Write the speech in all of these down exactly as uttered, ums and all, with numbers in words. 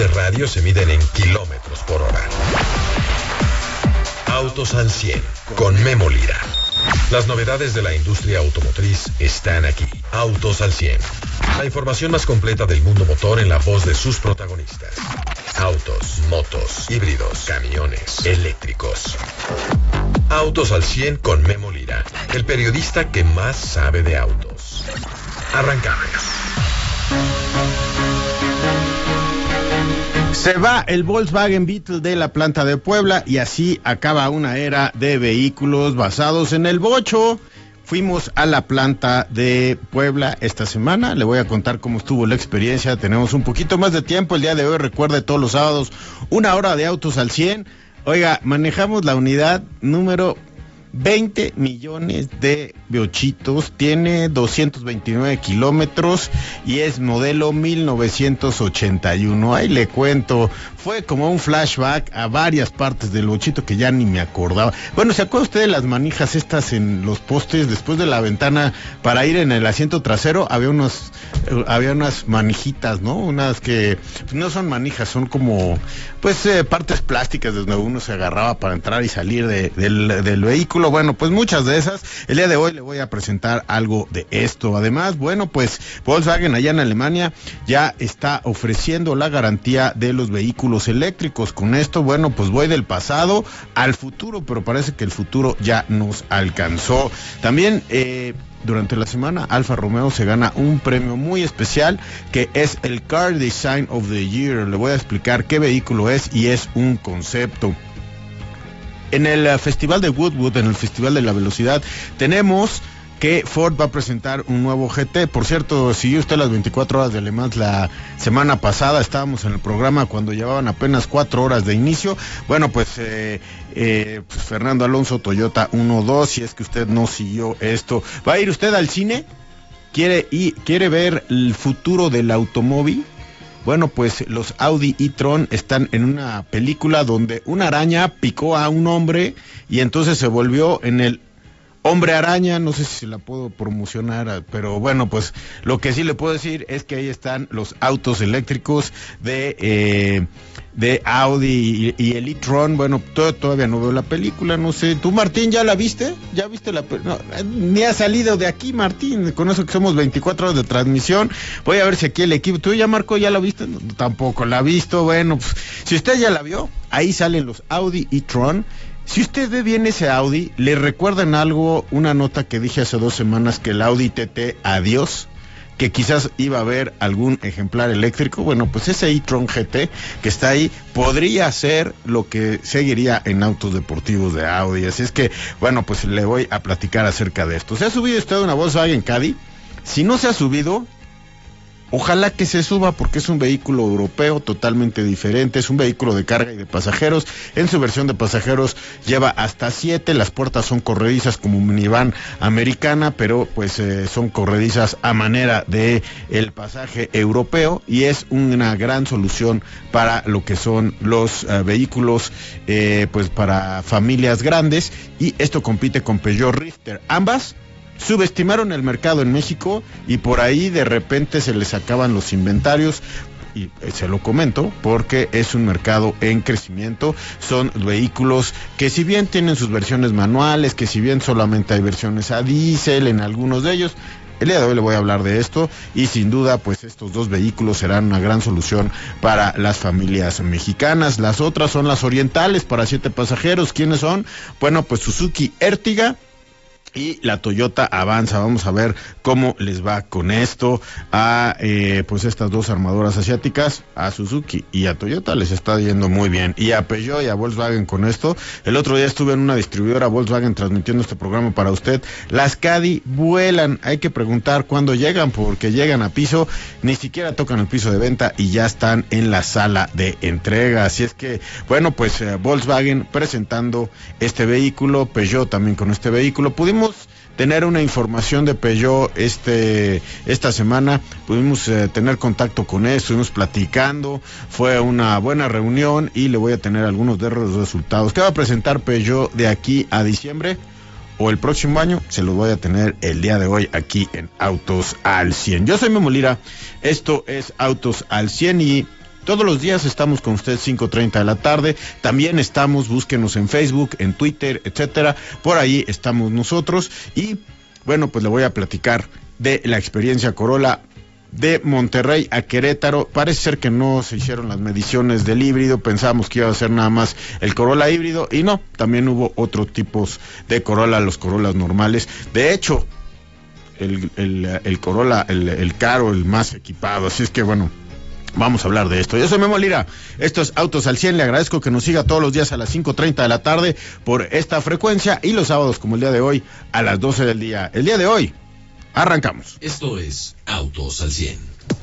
de radio se miden en kilómetros por hora. Autos al cien, con Memo Lira. Las novedades de la industria automotriz están aquí. Autos al cien. La información más completa del mundo motor en la voz de sus protagonistas. Autos, motos, híbridos, camiones, eléctricos. Autos al cien con Memo Lira, el periodista que más sabe de autos. Arrancamos. Se va el Volkswagen Beetle de la planta de Puebla y así acaba una era de vehículos basados en el bocho. Fuimos a la planta de Puebla esta semana, le voy a contar cómo estuvo la experiencia, tenemos un poquito más de tiempo el día de hoy, recuerde todos los sábados, una hora de Autos al cien. Oiga, manejamos la unidad número veinte millones de bochitos, tiene doscientos veintinueve kilómetros y es modelo mil novecientos ochenta y uno. Ahí le cuento, fue como un flashback a varias partes del bochito que ya ni me acordaba. Bueno, ¿se acuerda usted de las manijas estas en los postes después de la ventana para ir en el asiento trasero? Había unos, eh, había unas manijitas, ¿no? Unas que pues, no son manijas, son como pues eh, partes plásticas de donde uno se agarraba para entrar y salir de, del, del vehículo. Bueno, pues muchas de esas. El día de hoy le voy a presentar algo de esto. Además, bueno, pues Volkswagen allá en Alemania ya está ofreciendo la garantía de los vehículos eléctricos. Con esto, bueno, pues voy del pasado al futuro, pero parece que el futuro ya nos alcanzó. También, eh... durante la semana, Alfa Romeo se gana un premio muy especial que es el Car Design of the Year. Le voy a explicar qué vehículo es y es un concepto. En el uh, Festival de Goodwood, en el Festival de la Velocidad, tenemos que Ford va a presentar un nuevo G T. Por cierto, siguió usted las veinticuatro horas de Le Mans la semana pasada, estábamos en el programa cuando llevaban apenas cuatro horas de inicio. Bueno, pues, eh, eh, pues Fernando Alonso, Toyota uno dos, si es que usted no siguió esto. ¿Va a ir usted al cine? ¿Quiere, y, quiere ver el futuro del automóvil? Bueno, pues los Audi e-tron están en una película donde una araña picó a un hombre y entonces se volvió en el Hombre Araña. No sé si la puedo promocionar, pero bueno, pues lo que sí le puedo decir es que ahí están los autos eléctricos de eh, de Audi y, y el e-tron. Bueno, todo, todavía no veo la película, no sé. ¿Tú, Martín, ya la viste? ¿Ya viste la película? No, ni ha salido de aquí, Martín, con eso que somos veinticuatro horas de transmisión. Voy a ver si aquí el equipo... ¿Tú ya, Marco, ya la viste? No, tampoco la ha visto. Bueno, pues si usted ya la vio, ahí salen los Audi e-tron. Si usted ve bien ese Audi, ¿le recuerdan algo? Una nota que dije hace dos semanas que el Audi T T, adiós, que quizás iba a haber algún ejemplar eléctrico. Bueno, pues ese e-tron G T que está ahí podría ser lo que seguiría en autos deportivos de Audi. Así es que, bueno, pues le voy a platicar acerca de esto. ¿Se ha subido usted a una Volkswagen Caddy? Si no se ha subido, ojalá que se suba, porque es un vehículo europeo totalmente diferente, es un vehículo de carga y de pasajeros. En su versión de pasajeros lleva hasta siete, las puertas son corredizas como minivan americana, pero pues eh, son corredizas a manera de el pasaje europeo, y es una gran solución para lo que son los uh, vehículos eh, pues para familias grandes, y esto compite con Peugeot Rifter. Ambas subestimaron el mercado en México y por ahí de repente se les acaban los inventarios, y se lo comento porque es un mercado en crecimiento. Son vehículos que si bien tienen sus versiones manuales, que si bien solamente hay versiones a diésel en algunos de ellos, el día de hoy le voy a hablar de esto, y sin duda pues estos dos vehículos serán una gran solución para las familias mexicanas. Las otras son las orientales para siete pasajeros. ¿Quiénes son? Bueno, pues Suzuki Ertiga y la Toyota Avanza. Vamos a ver cómo les va con esto a eh, pues estas dos armadoras asiáticas. A Suzuki y a Toyota les está yendo muy bien, y a Peugeot y a Volkswagen con esto. El otro día estuve en una distribuidora Volkswagen transmitiendo este programa para usted. Las Caddy vuelan, hay que preguntar cuándo llegan, porque llegan a piso, ni siquiera tocan el piso de venta y ya están en la sala de entrega. Así es que, bueno, pues eh, Volkswagen presentando este vehículo, Peugeot también con este vehículo. Pudimos tener una información de Peugeot este esta semana, pudimos eh, tener contacto con él, estuvimos platicando, fue una buena reunión y le voy a tener algunos de los resultados que va a presentar Peugeot de aquí a diciembre o el próximo año. Se los voy a tener el día de hoy aquí en Autos al cien. Yo soy Memo Lira, esto es Autos al cien, y Todos los días estamos con ustedes cinco treinta de la tarde. También estamos, búsquenos en Facebook, en Twitter, etcétera. Por ahí estamos nosotros. Y bueno, pues le voy a platicar de la experiencia Corolla de Monterrey a Querétaro. Parece ser que no se hicieron las mediciones del híbrido, pensábamos que iba a ser nada más el Corolla híbrido, y no, también hubo otros tipos de Corolla, los Corollas normales. De hecho, el, el, el Corolla, el, el caro, el más equipado, así es que bueno, vamos a hablar de esto. Yo soy Memo Lira, esto es Autos al cien, le agradezco que nos siga todos los días a las cinco treinta de la tarde por esta frecuencia, y los sábados como el día de hoy a las doce del día. El día de hoy arrancamos. Esto es Autos al cien.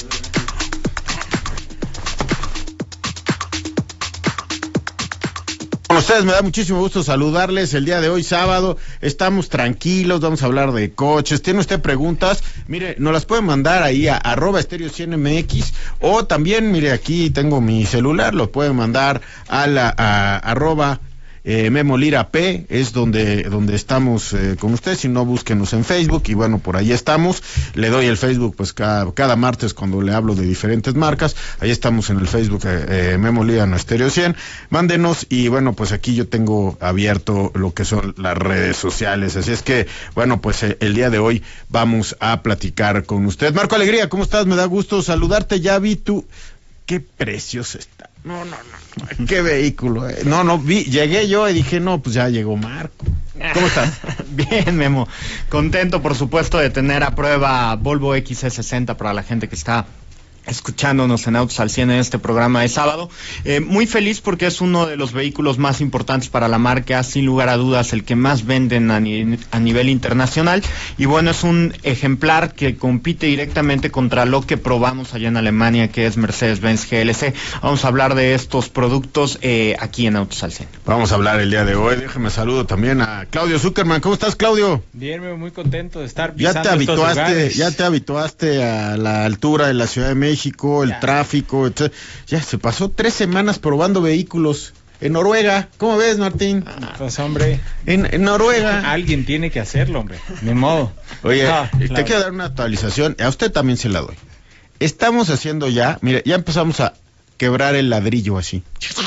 Con ustedes me da muchísimo gusto saludarles. El día de hoy, sábado, estamos tranquilos, vamos a hablar de coches. ¿Tiene usted preguntas? Mire, nos las puede mandar ahí a arroba estéreo cien M X, o también, mire, aquí tengo mi celular, lo puede mandar a la a, arroba Eh, Memo Lira P, es donde, donde estamos eh, con ustedes. Si no, búsquenos en Facebook, y bueno, por ahí estamos. Le doy el Facebook pues cada, cada martes cuando le hablo de diferentes marcas. Ahí estamos en el Facebook, eh, eh, Memo Lira no Estéreo cien. Mándenos, y bueno, pues aquí yo tengo abierto lo que son las redes sociales, así es que bueno, pues eh, el día de hoy vamos a platicar con usted. Marco Alegría, ¿cómo estás? Me da gusto saludarte. Ya vi tu... qué precioso está. No, no, no, qué vehículo. Eh. No, no, vi, llegué yo y dije, no, pues ya llegó Marco. ¿Cómo estás? Bien, Memo. Contento, por supuesto, de tener a prueba Volvo X C sesenta para la gente que está escuchándonos en Autos al cien en este programa de sábado. Eh, muy feliz porque es uno de los vehículos más importantes para la marca, sin lugar a dudas el que más venden a, ni a nivel internacional, y bueno, es un ejemplar que compite directamente contra lo que probamos allá en Alemania, que es Mercedes-Benz G L C. Vamos a hablar de estos productos eh, aquí en Autos al cien. Vamos a hablar el día de hoy. Déjeme saludo también a Claudio Zuckerman. ¿Cómo estás, Claudio? Bien, muy contento de estar pisando ya te habituaste, estos lugares. Ya te habituaste a la altura de la Ciudad de México, el ya. tráfico, etcétera. Ya se pasó tres semanas probando vehículos en Noruega. ¿Cómo ves, Martín? Ah, pues hombre, en, en Noruega. Alguien tiene que hacerlo, hombre. Ni modo. Oye, no, te claro. quiero dar una actualización. A usted también se la doy. Estamos haciendo ya, mire, ya empezamos a quebrar el ladrillo así.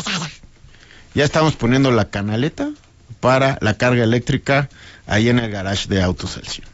Ya estamos poniendo la canaleta para la carga eléctrica ahí en el garage de Autos al cien.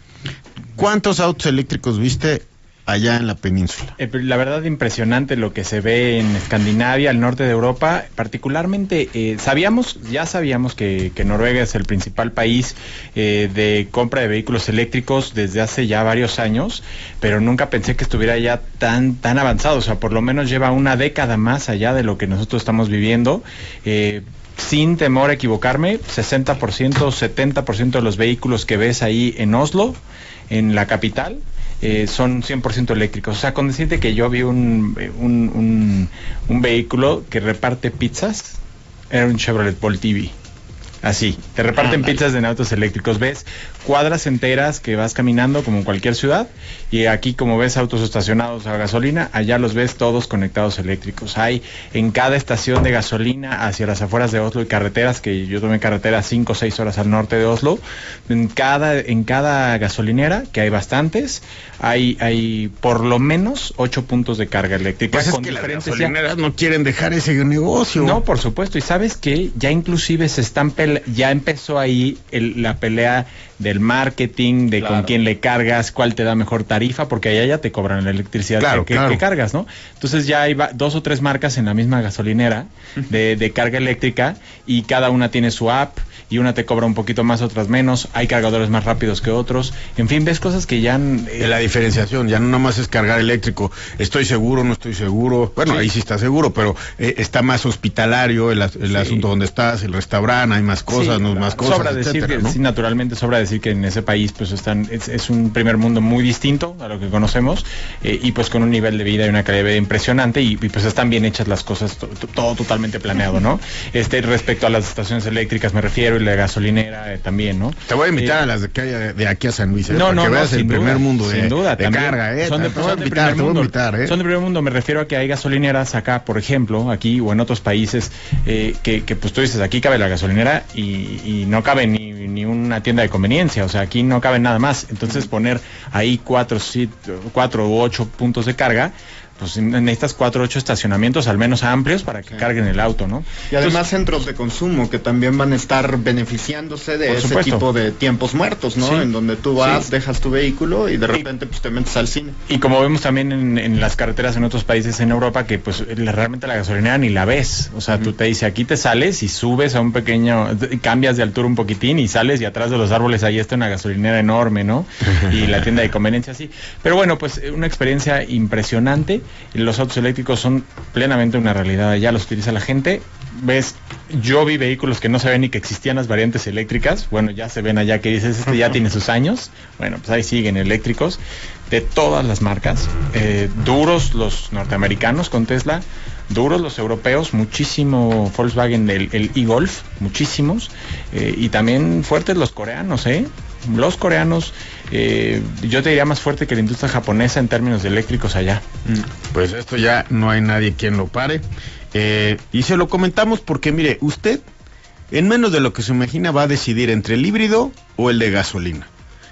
¿Cuántos autos eléctricos viste allá en la península? Eh, la verdad, impresionante lo que se ve en Escandinavia, al norte de Europa, particularmente. Eh, sabíamos, ya sabíamos que, que Noruega es el principal país eh, de compra de vehículos eléctricos desde hace ya varios años, pero nunca pensé que estuviera ya tan, tan avanzado. O sea, por lo menos lleva una década más allá de lo que nosotros estamos viviendo. Eh, Sin temor a equivocarme, sesenta por ciento, setenta por ciento de los vehículos que ves ahí en Oslo, en la capital, eh, son cien por ciento eléctricos. O sea, con decirte que yo vi un, un, un, un vehículo que reparte pizzas, era un Chevrolet Volt T V. Así, te reparten ah, pizzas en autos eléctricos. Ves cuadras enteras que vas caminando como en cualquier ciudad, y aquí, como ves autos estacionados a gasolina, allá los ves todos conectados eléctricos. Hay en cada estación de gasolina hacia las afueras de Oslo y carreteras, que yo tomé carretera cinco o seis horas al norte de Oslo, en cada, en cada gasolinera, que hay bastantes, hay, hay por lo menos ocho puntos de carga eléctrica. Pues es con que las gasolineras ya no quieren dejar ese negocio. No, por supuesto, y sabes que ya inclusive se están peleando. Ya empezó ahí el, la pelea del marketing, de claro, con quién le cargas, cuál te da mejor tarifa, porque allá ya te cobran la electricidad claro, que, claro. que cargas, ¿no? Entonces ya hay dos o tres marcas en la misma gasolinera de, de carga eléctrica, y cada una tiene su app, y una te cobra un poquito más, otras menos. Hay cargadores más rápidos que otros. En fin, ves cosas que ya... Eh, la diferenciación, ya no nada más es cargar eléctrico. Estoy seguro, no estoy seguro. Bueno, sí, ahí sí está seguro, pero eh, está más hospitalario el, el sí. asunto donde estás, el restaurante, hay más cosas, sí, no más cosas, sobra decir etcétera, que, ¿no? Sí, naturalmente sobra decir que en ese país pues están es, es un primer mundo muy distinto a lo que conocemos, eh, y pues con un nivel de vida y una calidad de vida impresionante, y, y pues están bien hechas las cosas, to, to, todo totalmente planeado, ¿no? Este, respecto a las estaciones eléctricas me refiero, y la gasolinera eh, también, ¿no? Te voy a invitar eh, a las de, que hay de aquí a San Luis, ¿eh? No, para no, que no, veas el primer duda, mundo de, sin duda, de también carga, ¿eh? Son de, te son de primer mundo. Invitar, ¿eh? Son de primer mundo, me refiero a que hay gasolineras acá, por ejemplo, aquí o en otros países, eh, que, que pues tú dices, aquí cabe la gasolinera y, y no cabe ni, ni una tienda de conveniencia, o sea, aquí no cabe nada más. Entonces poner ahí cuatro, cuatro u ocho puntos de carga, pues necesitas cuatro o ocho estacionamientos al menos amplios para que sí. carguen el auto, ¿no? Y además Entonces, centros de consumo que también van a estar beneficiándose de ese supuesto. tipo de tiempos muertos, ¿no? Sí. En donde tú vas, sí. dejas tu vehículo y de repente pues te metes al cine. Y como vemos también en, en las carreteras en otros países en Europa, que pues realmente la gasolinera ni la ves. O sea, uh-huh. tú te dices, aquí te sales y subes a un pequeño, cambias de altura un poquitín y sales y atrás de los árboles ahí está una gasolinera enorme, ¿no? Y la tienda de conveniencia así. Pero bueno, pues una experiencia impresionante. Los autos eléctricos son plenamente una realidad, ya los utiliza la gente. Ves, yo vi vehículos que no sabían ni que existían las variantes eléctricas. Bueno, ya se ven allá que dices, este ya tiene sus años. Bueno, pues ahí siguen eléctricos de todas las marcas. Eh, duros los norteamericanos con Tesla, duros los europeos, muchísimo Volkswagen, el, el e-Golf, muchísimos. Eh, y también fuertes los coreanos, ¿eh? Los coreanos, eh, yo te diría más fuerte que la industria japonesa en términos de eléctricos allá. Pues esto ya no hay nadie quien lo pare. Eh, y se lo comentamos porque, mire, usted en menos de lo que se imagina va a decidir entre el híbrido o el de gasolina.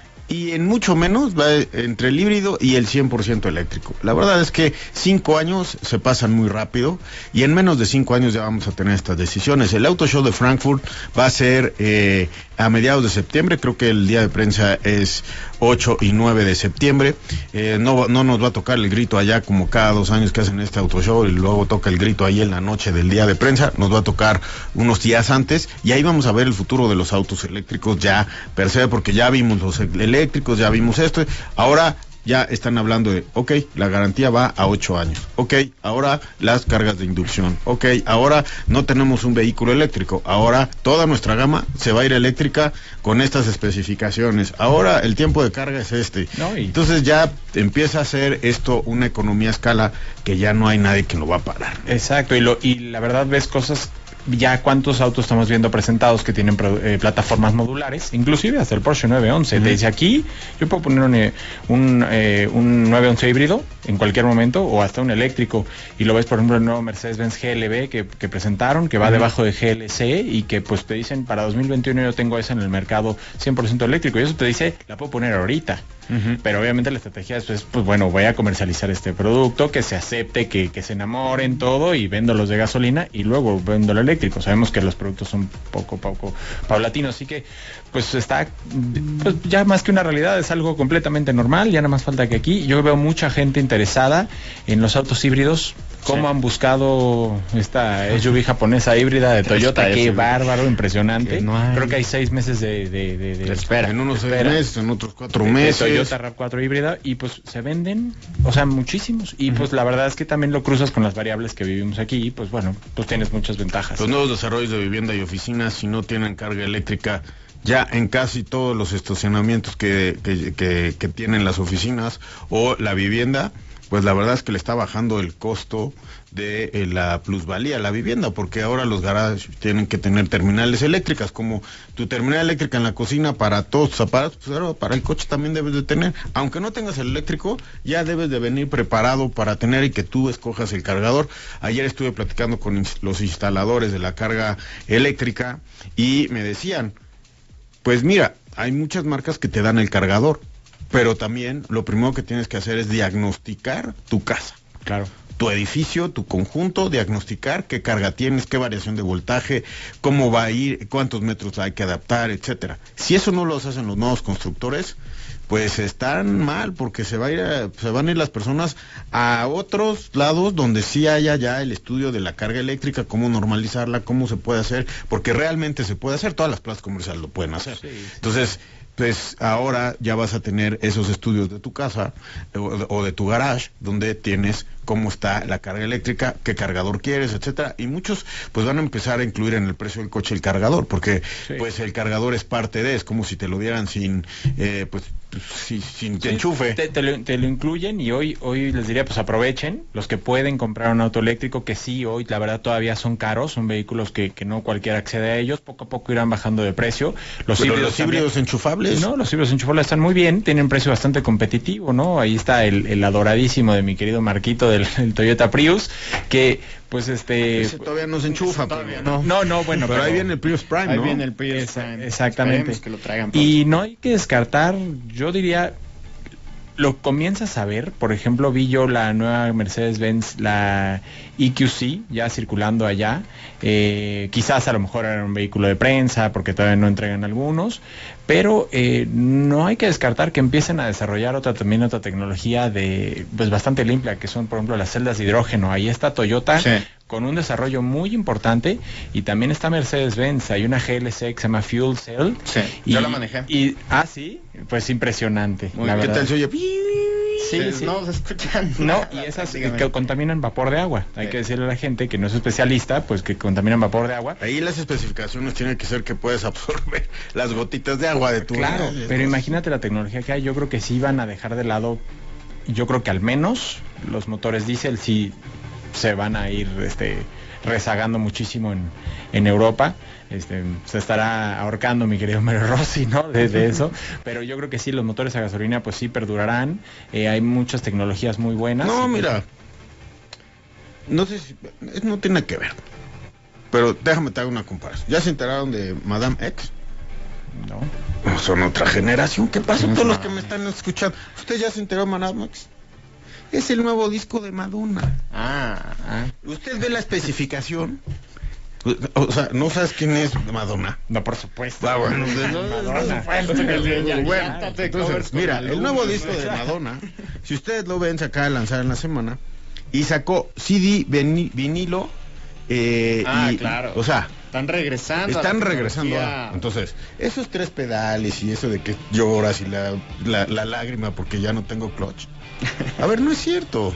Y en mucho menos va entre el híbrido y el cien por ciento eléctrico. La verdad es que cinco años se pasan muy rápido y en menos de cinco años ya vamos a tener estas decisiones. El Auto Show de Frankfurt va a ser eh, a mediados de septiembre, creo que el día de prensa es ocho y nueve de septiembre. Eh, no, no nos va a tocar el grito allá como cada dos años que hacen este Auto Show y luego toca el grito ahí en la noche del día de prensa. Nos va a tocar unos días antes y ahí vamos a ver el futuro de los autos eléctricos ya per se, porque ya vimos los eléctricos, eléctricos, ya vimos esto, ahora ya están hablando de, ok, la garantía va a ocho años, ok, ahora las cargas de inducción, ok, ahora no tenemos un vehículo eléctrico, ahora toda nuestra gama se va a ir eléctrica con estas especificaciones, ahora el tiempo de carga es este, no, y... entonces ya empieza a ser esto una economía a escala que ya no hay nadie que lo va a parar. Exacto, y, lo, y la verdad ves cosas. Ya cuántos autos estamos viendo presentados que tienen eh, plataformas modulares, inclusive hasta el Porsche nueve once. Uh-huh. Te dice aquí, yo puedo poner un, un, eh, un nueve once híbrido en cualquier momento o hasta un eléctrico. Y lo ves, por ejemplo, el nuevo Mercedes-Benz G L B que, que presentaron, que va uh-huh. debajo de G L C y que pues te dicen para dos mil veintiuno yo tengo esa en el mercado cien por ciento eléctrico. Y eso te dice, la puedo poner ahorita. Uh-huh. Pero obviamente la estrategia es, pues, pues bueno, voy a comercializar este producto, que se acepte, que, que se enamoren todo y vendo los de gasolina y luego vendo el eléctrico. Sabemos que los productos son poco poco paulatinos, así que pues está pues, ya más que una realidad, es algo completamente normal. Ya nada más falta que aquí yo veo mucha gente interesada en los autos híbridos. ¿Cómo sí. han buscado esta S U V japonesa híbrida de Toyota? Esta Qué S U V. Bárbaro, impresionante. Que no hay... Creo que hay seis meses de, de, de, de espera. En unos seis meses, en otros cuatro de, meses. De Toyota RAV cuatro híbrida y pues se venden, o sea, muchísimos. Y uh-huh. pues la verdad es que también lo cruzas con las variables que vivimos aquí y pues bueno, pues tienes muchas ventajas. Los nuevos desarrollos de vivienda y oficinas, si no tienen carga eléctrica, ya en casi todos los estacionamientos que, que, que, que tienen las oficinas o la vivienda, pues la verdad es que le está bajando el costo de eh, la plusvalía a la vivienda, porque ahora los garages tienen que tener terminales eléctricas, como tu terminal eléctrica en la cocina para todos tus aparatos, pues ahora para el coche también debes de tener, aunque no tengas el eléctrico, ya debes de venir preparado para tener y que tú escojas el cargador. Ayer estuve platicando con ins- los instaladores de la carga eléctrica y me decían, pues mira, hay muchas marcas que te dan el cargador, pero también lo primero que tienes que hacer es diagnosticar tu casa. Claro. Tu edificio, tu conjunto, diagnosticar qué carga tienes, qué variación de voltaje, cómo va a ir, cuántos metros hay que adaptar, etcétera. Si eso no lo hacen los nuevos constructores, pues están mal, porque se va a ir a, se van a ir las personas a otros lados donde sí haya ya el estudio de la carga eléctrica, cómo normalizarla, cómo se puede hacer, porque realmente se puede hacer, todas las plazas comerciales lo pueden hacer. Sí, sí. Entonces, pues ahora ya vas a tener esos estudios de tu casa o, o de tu garage, donde tienes cómo está la carga eléctrica, qué cargador quieres, etcétera, y muchos pues van a empezar a incluir en el precio del coche el cargador, porque sí. pues el cargador es parte de, es como si te lo dieran sin, eh, pues si, sin sí, enchufe. Te, te, lo, te lo incluyen y hoy hoy les diría, pues aprovechen, los que pueden comprar un auto eléctrico, que sí, hoy la verdad todavía son caros, son vehículos que, que no cualquiera accede a ellos, poco a poco irán bajando de precio. Los Pero híbridos, los híbridos también, enchufables. No, los híbridos enchufables están muy bien, tienen precio bastante competitivo, ¿no? Ahí está el, el adoradísimo de mi querido Marquito del el Toyota Prius, que pues este ese todavía no se enchufa, todavía no. No, no, bueno, pero, pero ahí viene el Prius Prime, ahí ¿no? viene el Prius Prime. Exactamente. Que lo traigan y no hay que descartar, yo diría, lo comienzas a ver. Por ejemplo, vi yo la nueva Mercedes-Benz, la E Q C, ya circulando allá. Eh, quizás a lo mejor era un vehículo de prensa, porque todavía no entregan algunos, pero eh, no hay que descartar que empiecen a desarrollar otra también otra tecnología de pues bastante limpia, que son por ejemplo las celdas de hidrógeno. Ahí está Toyota, sí, con un desarrollo muy importante, y también está Mercedes-Benz. Hay una G L C que se llama Fuel Cell. Sí, y, yo la manejé. Y, ah, sí, pues impresionante. Muy, la ¿qué verdad. tal se oye? Sí, sí, no se escuchan. No, y esas que contaminan vapor de agua. Hay sí. que decirle a la gente que no es especialista, pues que contaminan vapor de agua. Ahí las especificaciones tienen que ser que puedes absorber las gotitas de agua de tu... Claro, vida, pero imagínate la tecnología que hay. Yo creo que sí van a dejar de lado, yo creo que al menos los motores diésel sí se van a ir este rezagando muchísimo en, en Europa. Este, se estará ahorcando mi querido Mario Rossi, ¿no? De, de eso, pero yo creo que sí, los motores a gasolina pues sí perdurarán. Eh, hay muchas tecnologías muy buenas. No, mira, no sé si, no tiene que ver, pero déjame te hago una comparación. ¿Ya se enteraron de Madame X? No. Son otra generación. ¿Qué pasa? Todos los que me están escuchando, ¿usted ya se enteró de Madame X? Es el nuevo disco de Madonna. Ah, ah. Usted ve la especificación. O sea, ¿no sabes quién es Madonna? No, por supuesto. Ah, bueno, de, Madonna. Bueno, entonces, mira, el nuevo disco de Madonna, si ustedes lo ven, se acaba de lanzar en la semana y sacó C D vinilo. Eh, ah, y, claro. O sea, están regresando. Están regresando. A, entonces, esos tres pedales y eso de que lloras y la, la, la lágrima porque ya no tengo clutch. A ver, no es cierto.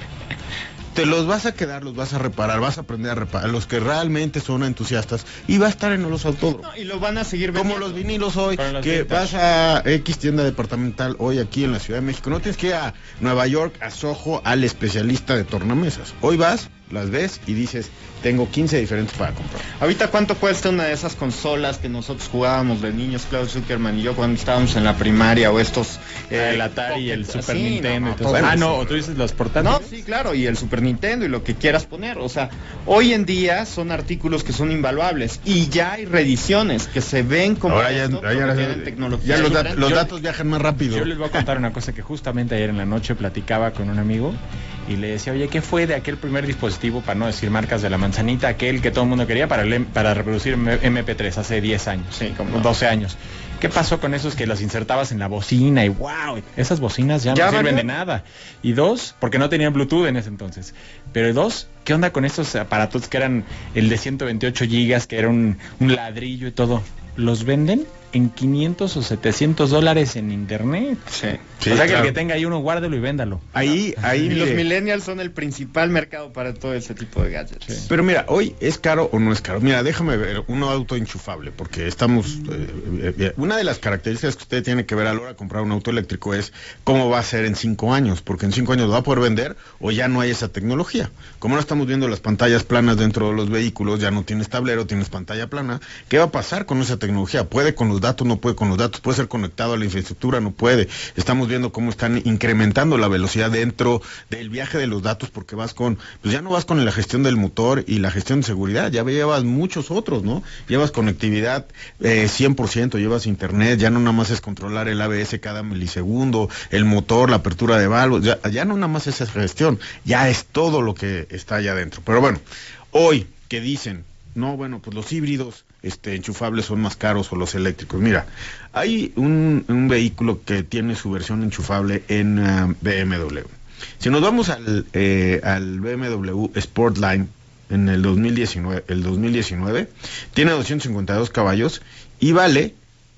Te los vas a quedar, los vas a reparar, vas a aprender a reparar, los que realmente son entusiastas, y va a estar en los autódromos. No, y lo van a seguir vendiendo. Como los vinilos hoy, que ventas. Vas a X tienda departamental hoy aquí en la Ciudad de México. No tienes que ir a Nueva York, a Soho, al especialista de tornamesas. Hoy vas, las ves y dices, tengo quince diferentes para comprar. Ahorita, ¿cuánto cuesta una de esas consolas que nosotros jugábamos de niños, Klaus Zuckerman y yo, cuando estábamos en la primaria, o estos... Eh, el Atari y el Super sí, Nintendo. No, no, bueno, ah, no, o tú dices los portátiles. No, sí, claro, y el Super Nintendo y lo que quieras poner. O sea, hoy en día son artículos que son invaluables, y ya hay reediciones que se ven como... Ahora ya, esto, ya, ya, tienen tecnología ya los, dat los yo, datos viajan más rápido. Yo les voy a contar una cosa que justamente ayer en la noche platicaba con un amigo y le decía, oye, ¿qué fue de aquel primer dispositivo, para no decir marcas de la manzanita, aquel que todo el mundo quería para, el, para reproducir eme pe tres hace diez años, sí, como doce años? ¿Qué pasó con esos que los insertabas en la bocina y wow, esas bocinas ya, ya no sirven de nada? Y dos, porque no tenían Bluetooth en ese entonces. Pero dos, ¿qué onda con estos aparatos que eran el de ciento veintiocho gigas, que era un, un ladrillo y todo? ¿Los venden en quinientos o setecientos dólares en internet? Sí. Sí, o sea, que claro, el que tenga ahí uno, guárdelo y véndalo. Ahí, ahí. Y los millennials son el principal mercado para todo ese tipo de gadgets. Sí. Pero mira, hoy es caro o no es caro. Mira, déjame ver un auto enchufable, porque estamos... Eh, eh, una de las características que usted tiene que ver a la hora de comprar un auto eléctrico es cómo va a ser en cinco años, porque en cinco años lo va a poder vender o ya no hay esa tecnología. Como no estamos viendo las pantallas planas dentro de los vehículos, ya no tienes tablero, tienes pantalla plana. ¿Qué va a pasar con esa tecnología? ¿Puede con los datos? No puede con los datos. ¿Puede ser conectado a la infraestructura? No puede. Estamos viendo cómo están incrementando la velocidad dentro del viaje de los datos, porque vas con, pues ya no vas con la gestión del motor y la gestión de seguridad, ya llevas muchos otros, ¿no? Llevas conectividad eh, cien por ciento, llevas internet, ya no nada más es controlar el A B S cada milisegundo, el motor, la apertura de válvulas, ya, ya no nada más es esa gestión, ya es todo lo que está allá adentro. Pero bueno, hoy que dicen, no, bueno, pues los híbridos este, enchufables son más caros o los eléctricos. Mira, hay un, un vehículo que tiene su versión enchufable en uh, B M W. Si nos vamos al, eh, al B M W Sportline en el dos mil diecinueve, el dos mil diecinueve, tiene doscientos cincuenta y dos caballos y vale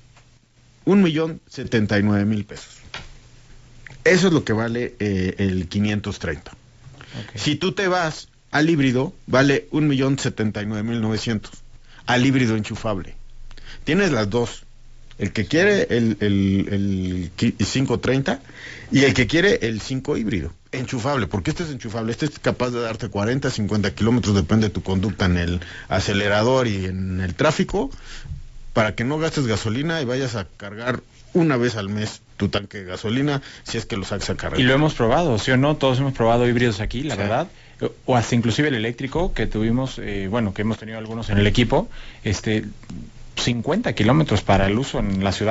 un millón setenta y nueve mil pesos. Eso es lo que vale eh, el quinientos treinta. Okay. Si tú te vas al híbrido, vale un millón setenta y nueve mil novecientos. Al híbrido enchufable. Tienes las dos. El que quiere el, el, el quinientos treinta y el que quiere el cinco híbrido. Enchufable, porque este es enchufable. Este es capaz de darte cuarenta, cincuenta kilómetros, depende de tu conducta en el acelerador y en el tráfico, para que no gastes gasolina y vayas a cargar una vez al mes tu tanque de gasolina, si es que lo sacas a cargar. Y lo hemos probado, ¿sí o no? Todos hemos probado híbridos aquí, la sí. verdad. O hasta inclusive el eléctrico que tuvimos, eh, bueno, que hemos tenido algunos en el equipo, este, cincuenta kilómetros para el uso en la ciudad.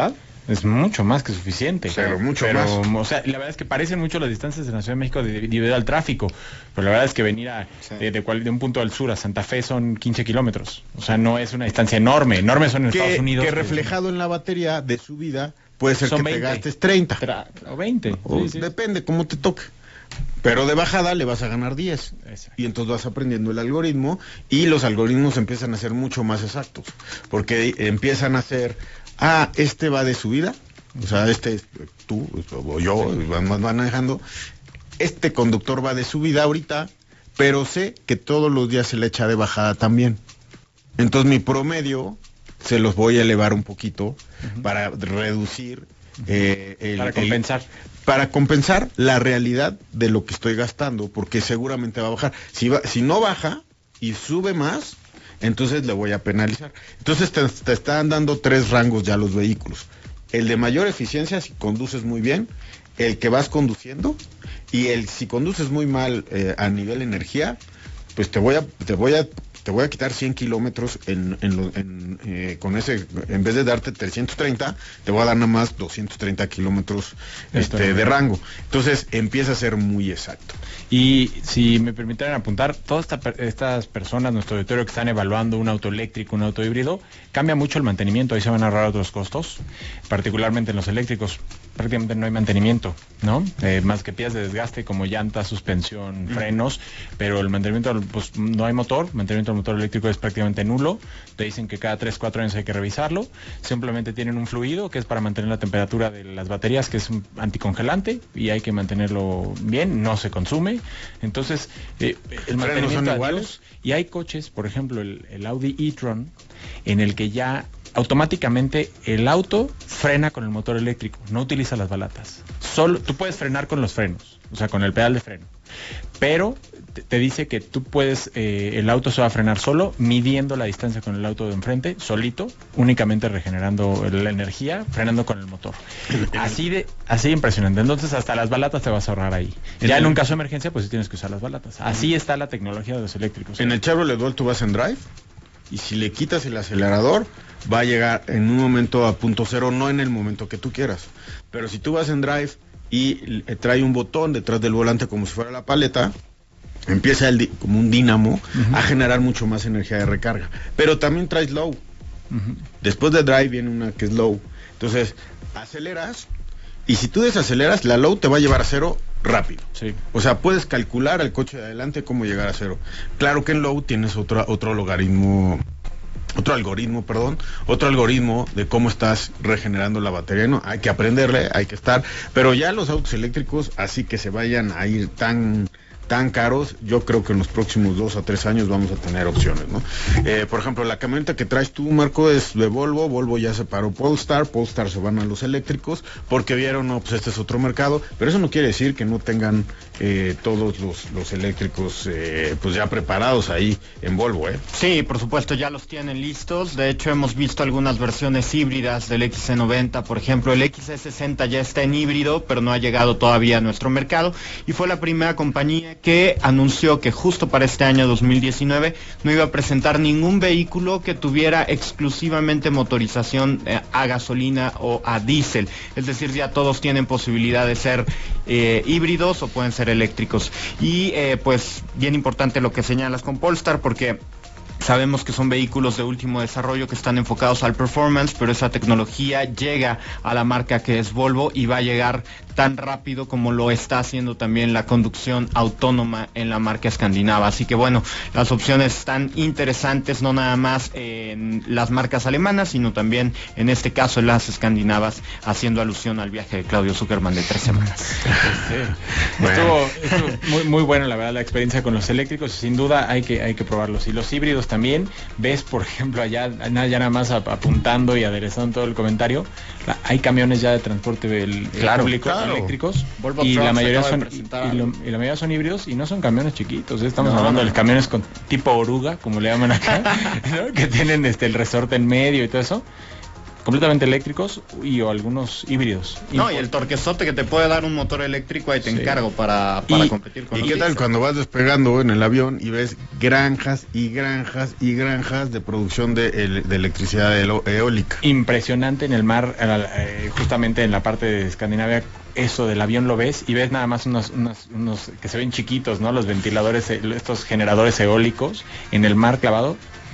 Es mucho más que suficiente. Pero mucho pero, más. O sea, la verdad es que parecen mucho las distancias de la Ciudad de México debido al tráfico. Pero la verdad es que venir a, sí. de, de, cual, de un punto al sur a Santa Fe son quince kilómetros. O sea, no es una distancia enorme. Enormes son en que, Estados Unidos. Que reflejado que... en la batería de subida puede ser son que veinte. Te gastes treinta. Tra o veinte. O sí, sí. Depende cómo te toque. Pero de bajada le vas a ganar diez. Exacto. Y entonces vas aprendiendo el algoritmo y los algoritmos empiezan a ser mucho más exactos. Porque empiezan a ser, ah, este va de subida. O sea, este, tú o yo, van manejando. Este conductor va de subida ahorita, pero sé que todos los días se le echa de bajada también. Entonces mi promedio se los voy a elevar un poquito uh-huh. para reducir... Eh, el, para compensar. El, para compensar la realidad de lo que estoy gastando, porque seguramente va a bajar. Si, va, si no baja y sube más, entonces le voy a penalizar. Entonces te, te están dando tres rangos ya los vehículos. El de mayor eficiencia si conduces muy bien, el que vas conduciendo y el si conduces muy mal eh, a nivel energía, pues te voy a te voy a te voy a quitar cien kilómetros en, en, lo, en eh, con ese, en vez de darte trescientos treinta, te voy a dar nada más doscientos treinta kilómetros este, de rango. Entonces empieza a ser muy exacto. Y si me permitieran apuntar, todas esta, estas personas, nuestro auditorio que están evaluando un auto eléctrico, un auto híbrido, cambia mucho el mantenimiento, ahí se van a ahorrar otros costos, particularmente en los eléctricos, prácticamente no hay mantenimiento, ¿no? Eh, más que piezas de desgaste como llantas, suspensión, frenos, pero el mantenimiento, pues no hay motor, mantenimiento del motor eléctrico es prácticamente nulo, te dicen que cada tres, cuatro años hay que revisarlo, simplemente tienen un fluido que es para mantener la temperatura de las baterías, que es un anticongelante, y hay que mantenerlo bien, no se consume, entonces eh, el mantenimiento adiós, y hay coches, por ejemplo el, el Audi e-tron, en el que ya automáticamente el auto frena con el motor eléctrico, no utiliza las balatas. Solo tú puedes frenar con los frenos, o sea, con el pedal de freno. Pero te, te dice que tú puedes, eh, el auto se va a frenar solo, midiendo la distancia con el auto de enfrente, solito, únicamente regenerando la energía, frenando con el motor. Así de, así de impresionante. Entonces hasta las balatas te vas a ahorrar ahí. Ya en un caso de emergencia, pues sí tienes que usar las balatas. Así está la tecnología de los eléctricos. En el Chevrolet Bolt tú vas en drive, y si le quitas el acelerador, va a llegar en un momento a punto cero, no en el momento que tú quieras. Pero si tú vas en drive y trae un botón detrás del volante como si fuera la paleta, empieza el como un dínamo uh-huh. a generar mucho más energía de recarga. Pero también trae low. Uh-huh. Después de drive viene una que es low. Entonces, aceleras y si tú desaceleras, la low te va a llevar a cero rápido. Sí. O sea, puedes calcular al coche de adelante cómo llegar a cero. Claro que en low tienes otro, otro logaritmo, otro algoritmo, perdón, otro algoritmo de cómo estás regenerando la batería, ¿no? Hay que aprenderle, hay que estar, pero ya los autos eléctricos, así que se vayan a ir tan tan caros, yo creo que en los próximos dos a tres años vamos a tener opciones, ¿no? Eh, por ejemplo, la camioneta que traes tú, Marco, es de Volvo. Volvo ya separó Polestar, Polestar se van a los eléctricos, porque vieron, no, pues este es otro mercado, pero eso no quiere decir que no tengan eh, todos los, los eléctricos eh, pues ya preparados ahí en Volvo, ¿eh? Sí, por supuesto, ya los tienen listos. De hecho, hemos visto algunas versiones híbridas del X C noventa, por ejemplo, el X C sesenta ya está en híbrido, pero no ha llegado todavía a nuestro mercado, y fue la primera compañía que anunció que justo para este año dos mil diecinueve no iba a presentar ningún vehículo que tuviera exclusivamente motorización eh, a gasolina o a diésel. Es decir, ya todos tienen posibilidad de ser eh, híbridos o pueden ser eléctricos. Y eh, pues bien importante lo que señalas con Polestar, porque sabemos que son vehículos de último desarrollo que están enfocados al performance, pero esa tecnología llega a la marca que es Volvo y va a llegar tan rápido como lo está haciendo también la conducción autónoma en la marca escandinava. Así que bueno, las opciones están interesantes, no nada más en las marcas alemanas, sino también en este caso en las escandinavas, haciendo alusión al viaje de Claudio Zuckerman de tres semanas. Sí. Bueno. Estuvo, estuvo muy, muy buena la verdad la experiencia con los eléctricos, sin duda hay que, hay que probarlos. Y los híbridos también, ves por ejemplo allá, ya nada más apuntando y aderezando todo el comentario, la, hay camiones ya de transporte del, claro, público claro. eléctricos Volvo y Trucks la mayoría son y, y, lo, y la mayoría son híbridos y no son camiones chiquitos, ¿eh? Estamos no, hablando no, de camiones con tipo oruga, como le llaman acá, ¿no? Que tienen este el resorte en medio y todo eso. completamente eléctricos y o algunos híbridos. No, y el torquezote que te puede dar un motor eléctrico, ahí te sí. encargo para, para y, competir con ¿Y los qué tal cuando vas despegando en el avión y ves granjas y granjas y granjas de producción de, de electricidad eólica? Impresionante en el mar, eh, justamente en la parte de Escandinavia. Eso del avión lo ves y ves nada más unos, unos, unos que se ven chiquitos, ¿no? Los ventiladores, estos generadores eólicos en el mar clavado,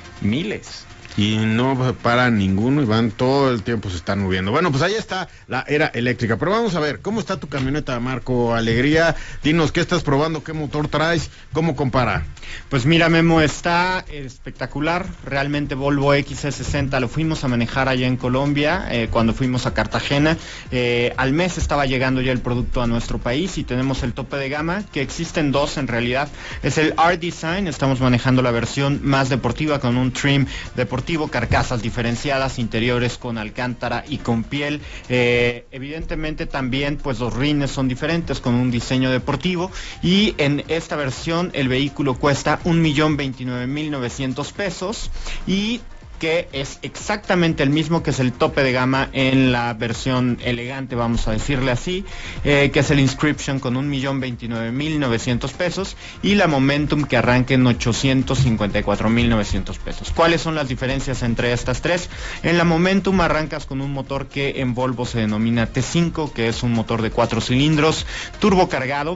miles. Y no para ninguno y van todo el tiempo, se están moviendo. Bueno, pues ahí está la era eléctrica. Pero vamos a ver, ¿cómo está tu camioneta, Marco Alegría? Dinos, ¿qué estás probando? ¿Qué motor traes? ¿Cómo compara? Pues mira, Memo, está espectacular. Realmente Volvo X C sesenta lo fuimos a manejar allá en Colombia, eh, cuando fuimos a Cartagena. Eh, al mes estaba llegando ya el producto a nuestro país y tenemos el tope de gama, que existen dos en realidad. Es el R-Design, estamos manejando la versión más deportiva con un trim deportivo, carcasas diferenciadas, interiores con alcántara y con piel. Eh, evidentemente también pues los rines son diferentes con un diseño deportivo, y en esta versión el vehículo cuesta un millón veintinueve mil novecientos pesos, y que es exactamente el mismo que es el tope de gama en la versión elegante, vamos a decirle así, eh, que es el Inscription con un millón veintinueve mil novecientos pesos, y la Momentum que arranca en ochocientos cincuenta y cuatro mil novecientos pesos. ¿Cuáles son las diferencias entre estas tres? En la Momentum arrancas con un motor que en Volvo se denomina T cinco, que es un motor de cuatro cilindros, turbo cargado,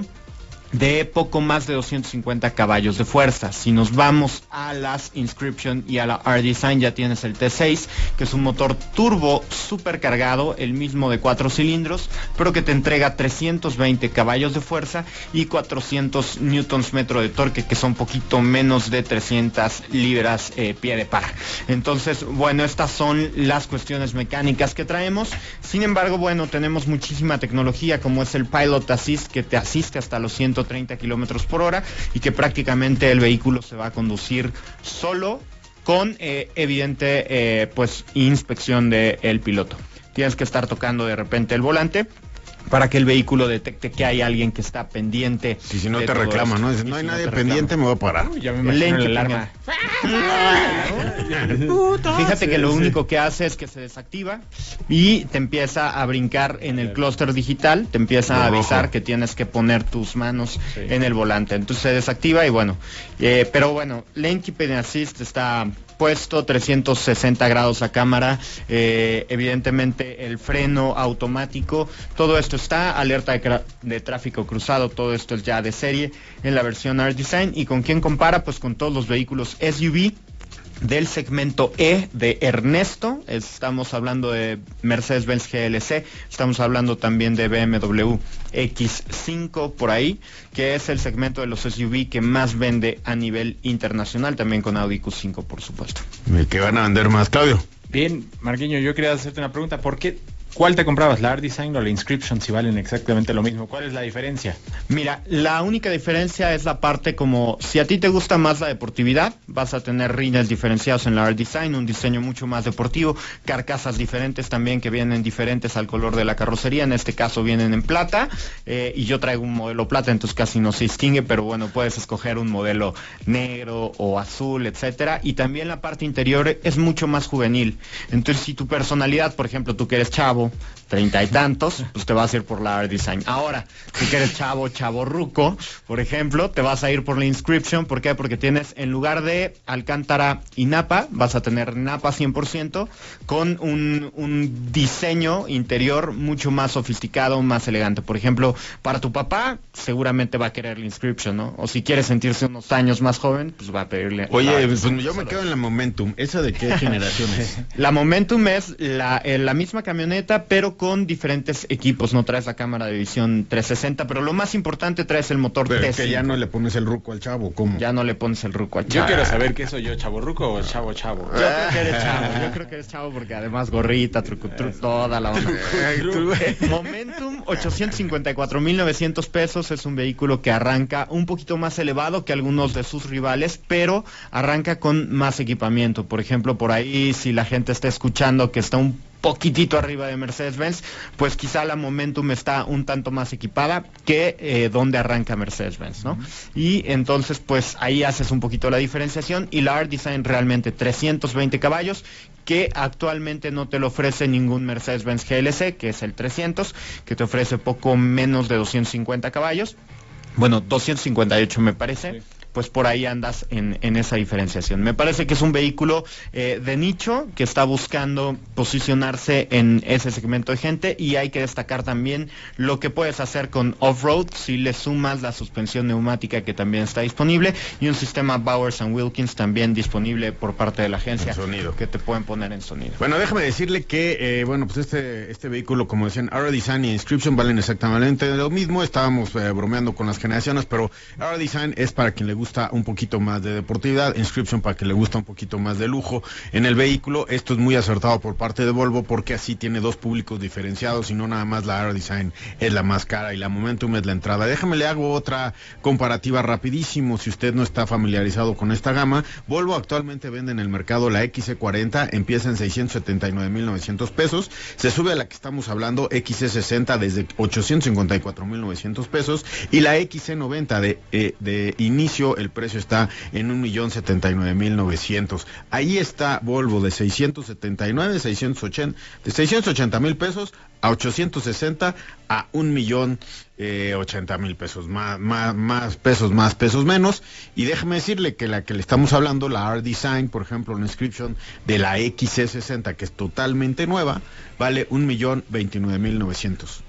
de poco más de doscientos cincuenta caballos de fuerza. Si nos vamos a las Inscription y a la R-Design, ya tienes el T seis, que es un motor turbo supercargado, el mismo de cuatro cilindros, pero que te entrega trescientos veinte caballos de fuerza y cuatrocientos newtons metro de torque, que son poquito menos de trescientas libras eh, pie de par. Entonces, bueno, estas son las cuestiones mecánicas que traemos. Sin embargo, bueno, tenemos muchísima tecnología, como es el Pilot Assist, que te asiste hasta los ciento treinta kilómetros por hora, y que prácticamente el vehículo se va a conducir solo, con eh, evidente eh, pues inspección del piloto. Tienes que estar tocando de repente el volante para que el vehículo detecte que hay alguien que está pendiente. Y si no te reclama, esto. ¿no? Dices, no hay si nadie no pendiente, reclama. Me voy a parar. Uy, ya me imagino la alarma. Fíjate que lo único que hace es que se desactiva y te empieza a brincar en el clúster digital, te empieza a avisar que tienes que poner tus manos sí. en el volante. Entonces se desactiva y bueno, eh, pero bueno, Lane Keeping Assist está puesto, trescientos sesenta grados la cámara, eh, evidentemente el freno automático, todo esto está, alerta de, de tráfico cruzado, todo esto es ya de serie en la versión R-Design. ¿Y con quién compara? Pues con todos los vehículos S U V del segmento E de Ernesto. Estamos hablando de Mercedes-Benz G L C, estamos hablando también de B M W X cinco por ahí, que es el segmento de los S U V que más vende a nivel internacional, también con Audi Q cinco, por supuesto. ¿Qué van a vender más, Claudio? Bien, Marquiño, yo quería hacerte una pregunta. ¿Por qué? ¿Cuál te comprabas, la R-Design o la Inscription, si valen exactamente lo mismo? ¿Cuál es la diferencia? Mira, la única diferencia es la parte como, si a ti te gusta más la deportividad, vas a tener rines diferenciados en la R-Design, un diseño mucho más deportivo, carcasas diferentes también que vienen diferentes al color de la carrocería, en este caso vienen en plata, eh, y yo traigo un modelo plata, entonces casi no se distingue, pero bueno, puedes escoger un modelo negro o azul, etcétera, y también la parte interior es mucho más juvenil. Entonces, si tu personalidad, por ejemplo, tú que eres chavo, treinta y tantos, pues te vas a ir por la R-Design. Ahora, si quieres chavo, chavo ruco, por ejemplo, te vas a ir por la Inscription. ¿Por qué? Porque tienes, en lugar de alcántara y napa, vas a tener napa cien por ciento, con un, un diseño interior mucho más sofisticado, más elegante. Por ejemplo, para tu papá, seguramente va a querer la Inscription, ¿no? O si quiere sentirse unos años más joven, pues va a pedirle... Oye, pues yo me quedo en la Momentum. ¿Esa de qué generación es? La Momentum es la, eh, la misma camioneta, pero con diferentes equipos. No traes la cámara de visión trescientos sesenta, pero lo más importante, traes el motor pero T cinco. Que ya no le pones el ruco al chavo, ¿cómo? Ya no le pones el ruco al chavo. Yo quiero saber qué soy yo, chavo ruco o chavo chavo. Yo creo que eres chavo, yo creo que eres chavo porque además gorrita, truco, truco, toda la onda. Momentum, ochocientos cincuenta y cuatro mil novecientos pesos, es un vehículo que arranca un poquito más elevado que algunos de sus rivales, pero arranca con más equipamiento. Por ejemplo, por ahí, si la gente está escuchando que está un poquitito arriba de Mercedes-Benz, pues quizá la Momentum está un tanto más equipada que eh, donde arranca Mercedes-Benz, ¿no? Uh-huh. Y entonces pues ahí haces un poquito la diferenciación, y la R-Design realmente trescientos veinte caballos, que actualmente no te lo ofrece ningún Mercedes-Benz G L C, que es el trescientos, que te ofrece poco menos de doscientos cincuenta caballos, bueno, doscientos cincuenta y ocho me parece. Sí. Pues por ahí andas en, en esa diferenciación. Me parece que es un vehículo eh, de nicho que está buscando posicionarse en ese segmento de gente, y hay que destacar también lo que puedes hacer con off-road si le sumas la suspensión neumática, que también está disponible, y un sistema Bowers and Wilkins también disponible por parte de la agencia, sonido, que te pueden poner en sonido. Bueno, déjame decirle que, eh, bueno, pues este este vehículo, como decían, R-Design y Inscription valen exactamente lo mismo. Estábamos eh, bromeando con las generaciones, pero R-Design es para quien le gusta un poquito más de deportividad, Inscription para que le gusta un poquito más de lujo en el vehículo. Esto es muy acertado por parte de Volvo, porque así tiene dos públicos diferenciados, y no nada más la R-Design es la más cara y la Momentum es la entrada. Déjame le hago otra comparativa rapidísimo, si usted no está familiarizado con esta gama. Volvo actualmente vende en el mercado la X C cuarenta, empieza en seiscientos setenta y nueve mil novecientos pesos, se sube a la que estamos hablando, X C sesenta, desde ochocientos cincuenta y cuatro mil novecientos pesos, y la X C noventa de, eh, de inicio, el precio está en un millón setenta y nueve mil novecientos. Ahí está Volvo de seiscientos setenta y nueve, seiscientos ochenta, de seiscientos ochenta mil pesos a ochocientos sesenta, a un millón ochenta mil pesos, más, más, más pesos más, pesos menos. Y déjeme decirle que la que le estamos hablando, la R-Design, por ejemplo, una inscripción de la X C sesenta, que es totalmente nueva, vale un millón veintinueve mil novecientos.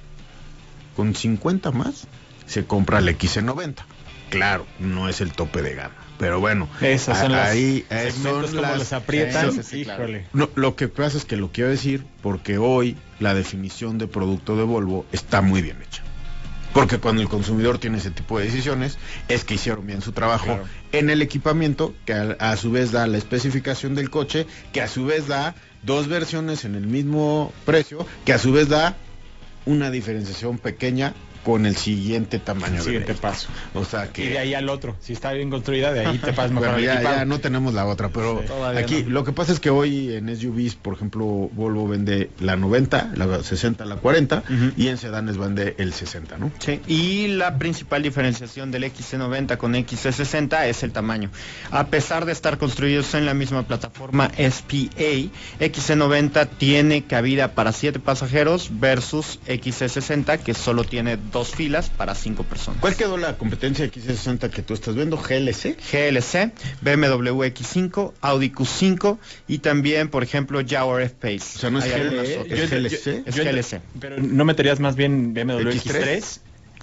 Con cincuenta más se compra la X C noventa. Claro, no es el tope de gama, pero bueno, esas son ahí las segmentos como los aprietan. Sí, sí, claro. No, lo que pasa es que lo quiero decir porque hoy la definición de producto de Volvo está muy bien hecha. Porque cuando el consumidor tiene ese tipo de decisiones, es que hicieron bien su trabajo, claro, en el equipamiento, que a, a su vez da la especificación del coche, que a su vez da dos versiones en el mismo precio, que a su vez da una diferenciación pequeña con el siguiente tamaño, el siguiente de paso. O sea que... Y de ahí al otro, si está bien construida, de ahí te pasas mejor. Bueno, ya, ya no tenemos la otra, pero sí, aquí no. Lo que pasa es que hoy en S U Vs, por ejemplo, Volvo vende la noventa, la sesenta, la cuarenta, uh-huh, y en sedanes vende el sesenta, ¿no? Sí, y la principal diferenciación del X C noventa con X C sesenta es el tamaño. A pesar de estar construidos en la misma plataforma S P A, X C noventa tiene cabida para siete pasajeros versus X C sesenta, que solo tiene dos filas para cinco personas. ¿Cuál quedó la competencia de X C sesenta que tú estás viendo? ¿G L C? G L C, B M W X cinco, Audi Q cinco y también, por ejemplo, Jaguar F-Pace. O sea, no es, G L C, ¿es G L C? Es G L C. Pero ¿no meterías más bien B M W X tres?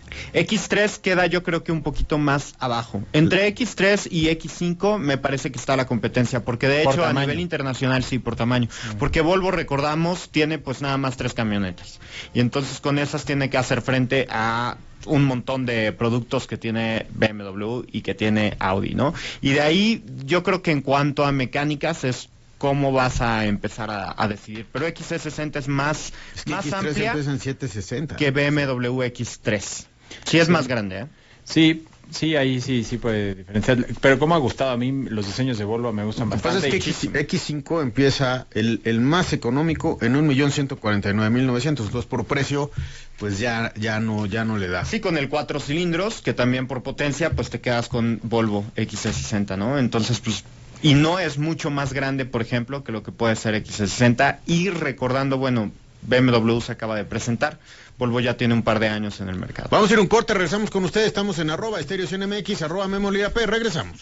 X tres queda yo creo que un poquito más abajo. Entre X tres y X cinco me parece que está la competencia, porque de hecho a nivel internacional sí, por tamaño. Uh-huh. Porque Volvo, recordamos, tiene pues nada más tres camionetas. Y entonces con esas tiene que hacer frente a un montón de productos que tiene B M W y que tiene Audi, ¿no? Y de ahí yo creo que en cuanto a mecánicas es cómo vas a empezar a, a decidir. Pero X C sesenta es más, es que más X tres amplia empieza en setecientos sesenta que B M W X tres. Sí, es sí. más grande, ¿eh? Sí, sí, ahí sí, sí puede diferenciar. Pero como ha gustado a mí, los diseños de Volvo me gustan bastante. Lo que pasa es que X, X cinco empieza el, el más económico en un millón ciento cuarenta y nueve mil novecientos. Entonces, por precio, pues ya, ya no, ya no le da. Sí, con el cuatro cilindros, que también por potencia, pues te quedas con Volvo X C sesenta, ¿no? Entonces, pues... Y no es mucho más grande, por ejemplo, que lo que puede ser X C sesenta. Y recordando, bueno, B M W se acaba de presentar. Volvo ya tiene un par de años en el mercado. Vamos a ir un corte, regresamos con ustedes. Estamos en arroba Estéreo cien M X, arroba Memo Lira P. Regresamos.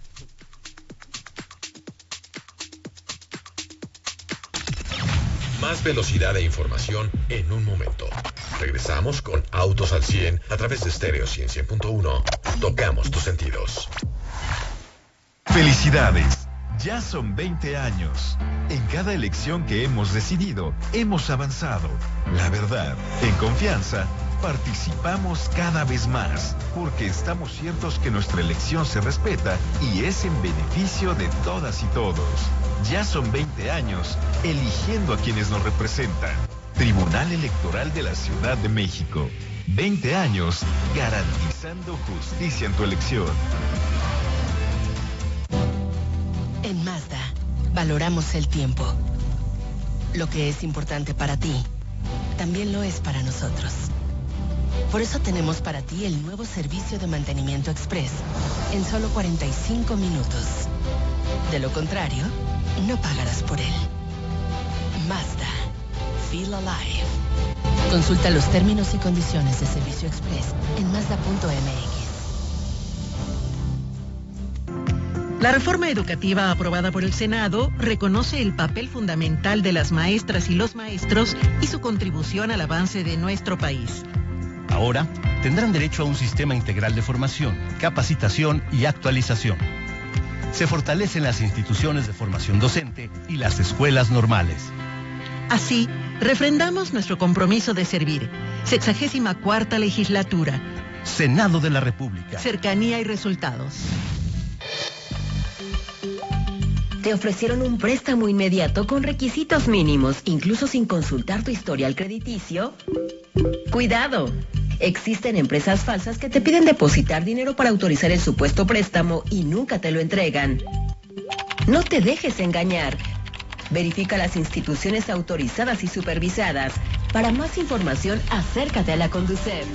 Más velocidad e información en un momento. Regresamos con Autos al cien a través de Estéreo cien punto uno. Tocamos tus sentidos. ¡Felicidades! Ya son veinte años. En cada elección que hemos decidido, hemos avanzado. La verdad, en confianza, participamos cada vez más, porque estamos ciertos que nuestra elección se respeta y es en beneficio de todas y todos. Ya son veinte años eligiendo a quienes nos representan. Tribunal Electoral de la Ciudad de México. veinte años garantizando justicia en tu elección. En Mazda, valoramos el tiempo. Lo que es importante para ti, también lo es para nosotros. Por eso tenemos para ti el nuevo servicio de mantenimiento express en solo cuarenta y cinco minutos. De lo contrario, no pagarás por él. Mazda. Feel alive. Consulta los términos y condiciones de servicio express en Mazda punto m x. La reforma educativa aprobada por el Senado reconoce el papel fundamental de las maestras y los maestros y su contribución al avance de nuestro país. Ahora tendrán derecho a un sistema integral de formación, capacitación y actualización. Se fortalecen las instituciones de formación docente y las escuelas normales. Así, refrendamos nuestro compromiso de servir. Sexagésima cuarta legislatura. Senado de la República. Cercanía y resultados. Te ofrecieron un préstamo inmediato con requisitos mínimos, incluso sin consultar tu historial crediticio. ¡Cuidado! Existen empresas falsas que te piden depositar dinero para autorizar el supuesto préstamo y nunca te lo entregan. No te dejes engañar. Verifica las instituciones autorizadas y supervisadas. Para más información, acércate a la Conducef.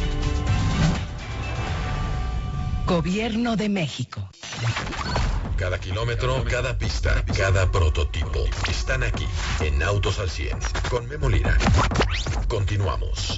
Gobierno de México. Cada kilómetro, cada pista, cada prototipo están aquí en Autos al cien con Memo Lira. Continuamos.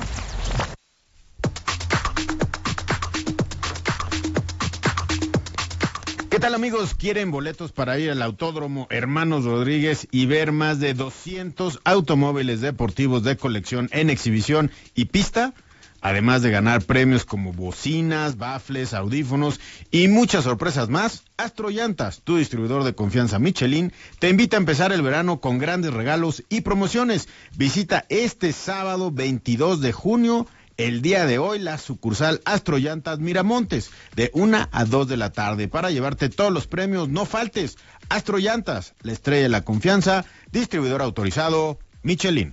¿Qué tal, amigos? ¿Quieren boletos para ir al Autódromo Hermanos Rodríguez y ver más de doscientos automóviles deportivos de colección en exhibición y pista? Además de ganar premios como bocinas, bafles, audífonos y muchas sorpresas más, Astro Llantas, tu distribuidor de confianza Michelin, te invita a empezar el verano con grandes regalos y promociones. Visita este sábado veintidós de junio, el día de hoy, la sucursal Astro Llantas Miramontes, de una a dos de la tarde, para llevarte todos los premios. No faltes. Astro Llantas, la estrella de la confianza, distribuidor autorizado Michelin.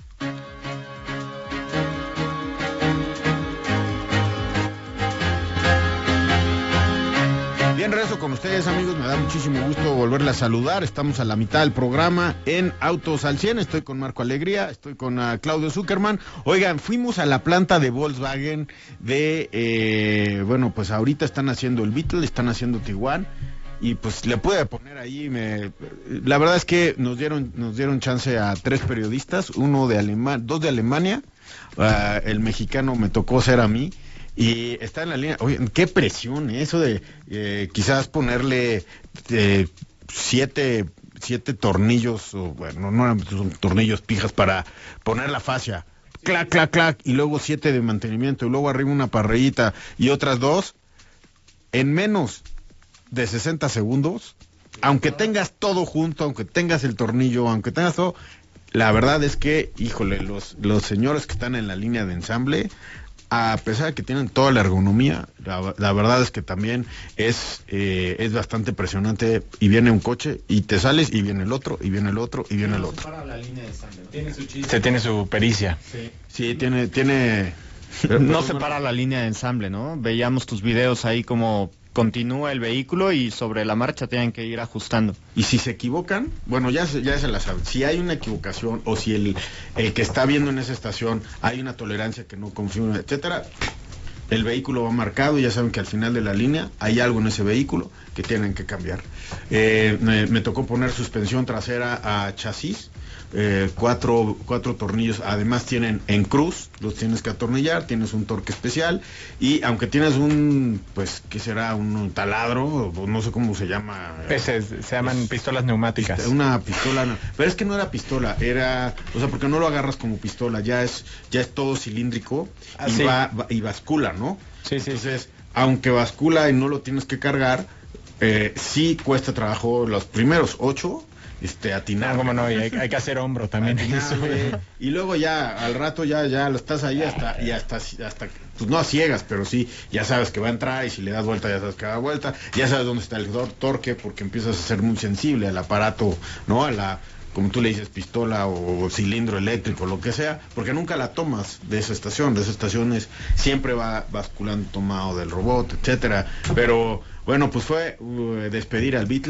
Bien, regreso con ustedes, amigos. Me da muchísimo gusto volverles a saludar. Estamos a la mitad del programa en Autos al cien. Estoy con Marco Alegría, estoy con uh, Claudio Zuckerman. Oigan, fuimos a la planta de Volkswagen de, eh, bueno, pues ahorita están haciendo el Beetle, están haciendo Tiguan. Y pues le pude poner ahí, me, la verdad es que nos dieron, nos dieron chance a tres periodistas, uno de Alemania, dos de Alemania, uh, el mexicano me tocó ser a mí. Y está en la línea. Oye, qué presión, ¿eh? Eso de eh, quizás ponerle eh, siete, siete tornillos, o bueno, no eran son tornillos, pijas para poner la fascia. Clac, clac, clac, y luego siete de mantenimiento, y luego arriba una parrillita y otras dos. En menos de sesenta segundos, aunque tengas todo junto, aunque tengas el tornillo, aunque tengas todo, la verdad es que, híjole, los, los señores que están en la línea de ensamble, a pesar de que tienen toda la ergonomía, la, la verdad es que también es eh, es bastante impresionante. Y viene un coche y te sales y viene el otro y viene el otro y viene el otro. Para la línea de ensamble. Tiene su chiste. Se tiene su pericia. Sí, sí tiene tiene. No se para la línea de ensamble, ¿no? Veíamos tus videos ahí como continúa el vehículo y sobre la marcha tienen que ir ajustando. Y si se equivocan, bueno, ya se, ya se la saben. Si hay una equivocación o si el, el que está viendo en esa estación hay una tolerancia que no confirma, etcétera, el vehículo va marcado y ya saben que al final de la línea hay algo en ese vehículo que tienen que cambiar. Eh, me, me tocó poner suspensión trasera a chasis. Eh, cuatro, cuatro tornillos, además tienen en cruz, los tienes que atornillar, tienes un torque especial, y aunque tienes un, pues, ¿qué será? Un taladro, o no sé cómo se llama. Ese, se llaman es, pistolas neumáticas. Una pistola, no, pero es que no era pistola, era, o sea, porque no lo agarras como pistola, ya es, ya es todo cilíndrico, ah, y sí. va, va, y bascula, ¿no? Sí, sí. Entonces, aunque bascula y no lo tienes que cargar, eh, sí cuesta trabajo los primeros ocho, Este, atinar. No, como no, y hay, hay que hacer hombro también. Atinar, y luego ya, al rato ya, ya lo estás ahí hasta, y hasta, hasta, pues no a ciegas, pero sí, ya sabes que va a entrar y si le das vuelta ya sabes que da vuelta, ya sabes dónde está el torque porque empiezas a ser muy sensible al aparato, ¿no? A la, como tú le dices, pistola o cilindro eléctrico, lo que sea, porque nunca la tomas de esa estación, de esas estaciones siempre va basculando tomado del robot, etcétera. Pero bueno, pues fue uh, despedir al Beetle.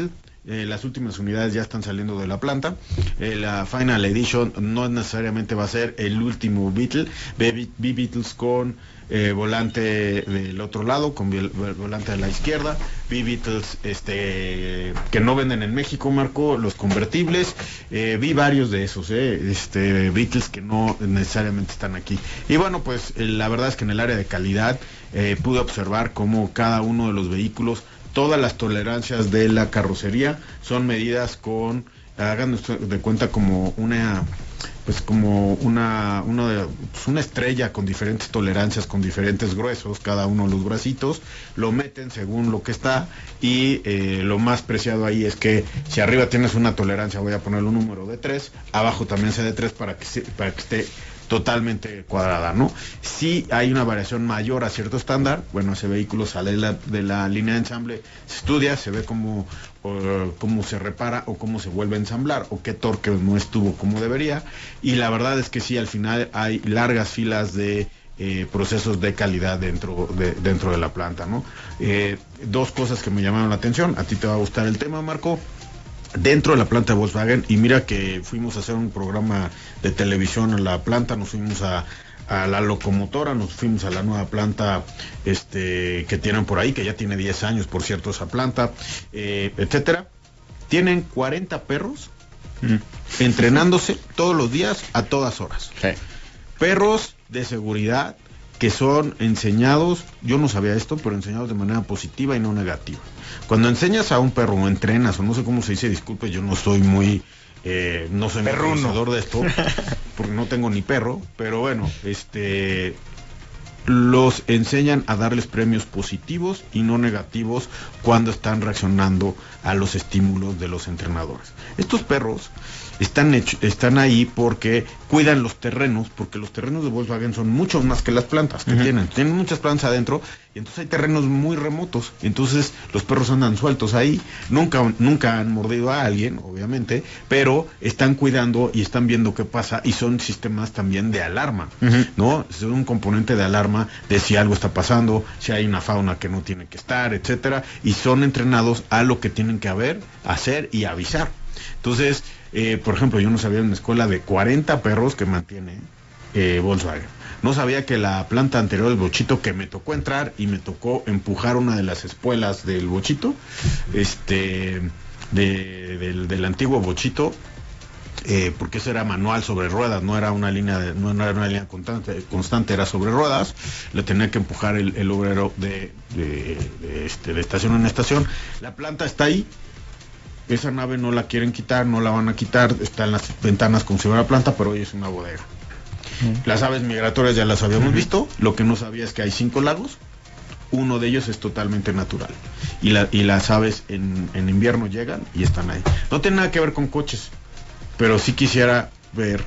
Eh, las últimas unidades ya están saliendo de la planta. Eh, la Final Edition no necesariamente va a ser el último Beetle. B-Beetles con eh, volante del otro lado, con volante de la izquierda. B-Beetles este, que no venden en México, Marco, los convertibles. Eh, vi varios de esos, eh, este, Beetles que no necesariamente están aquí. Y bueno, pues eh, la verdad es que en el área de calidad eh, pude observar cómo cada uno de los vehículos, todas las tolerancias de la carrocería son medidas con, hagan de cuenta como una, pues como una, una, de, pues una estrella con diferentes tolerancias, con diferentes gruesos, cada uno de los bracitos, lo meten según lo que está, y eh, lo más preciado ahí es que si arriba tienes una tolerancia, voy a ponerle un número de tres, abajo también sea de tres para que, se, para que esté totalmente cuadrada, ¿no? Si hay una variación mayor a cierto estándar, bueno, ese vehículo sale de la, de la línea de ensamble, se estudia, se ve cómo, uh, cómo se repara o cómo se vuelve a ensamblar o qué torque no estuvo como debería, y la verdad es que sí, al final hay largas filas de eh, procesos de calidad dentro de, dentro de la planta, ¿no? Eh, dos cosas que me llamaron la atención, a ti te va a gustar el tema, Marco. Dentro de la planta de Volkswagen, y mira que fuimos a hacer un programa de televisión en la planta, nos fuimos a, a la locomotora, nos fuimos a la nueva planta este que tienen por ahí, que ya tiene diez años, por cierto, esa planta, eh, etcétera. Tienen cuarenta perros mm. entrenándose todos los días a todas horas. Sí. Perros de seguridad que son enseñados, yo no sabía esto, pero enseñados de manera positiva y no negativa. Cuando enseñas a un perro o entrenas, o no sé cómo se dice, disculpe, yo no soy muy, eh, no soy muy conocedor de esto, porque no tengo ni perro, pero bueno, este, los enseñan a darles premios positivos y no negativos cuando están reaccionando a los estímulos de los entrenadores. Estos perros están hecho, están ahí porque cuidan los terrenos, porque los terrenos de Volkswagen son mucho más que las plantas que uh-huh. tienen, tienen muchas plantas adentro, y entonces hay terrenos muy remotos, entonces los perros andan sueltos ahí, nunca, nunca han mordido a alguien, obviamente, pero están cuidando y están viendo qué pasa, y son sistemas también de alarma, uh-huh. ¿no? Son un componente de alarma de si algo está pasando, si hay una fauna que no tiene que estar, etcétera, y son entrenados a lo que tienen que haber, hacer y avisar. Entonces, eh, por ejemplo, yo no sabía en una escuela de cuarenta perros que mantiene eh, Volkswagen. No sabía que la planta anterior del Bochito, que me tocó entrar y me tocó empujar una de las espuelas del Bochito, este, de, del, del antiguo Bochito, eh, porque eso era manual sobre ruedas, no era una línea, de, no era una línea constante, constante, era sobre ruedas, le tenía que empujar el, el obrero de, de, de, este, de estación en estación. La planta está ahí. Esa nave no la quieren quitar, no la van a quitar, está en las ventanas como si fuera planta, pero hoy es una bodega. Uh-huh. Las aves migratorias ya las habíamos uh-huh. visto, lo que no sabía es que hay cinco lagos, uno de ellos es totalmente natural, y, la, y las aves en, en invierno llegan y están ahí. No tiene nada que ver con coches, pero sí quisiera ver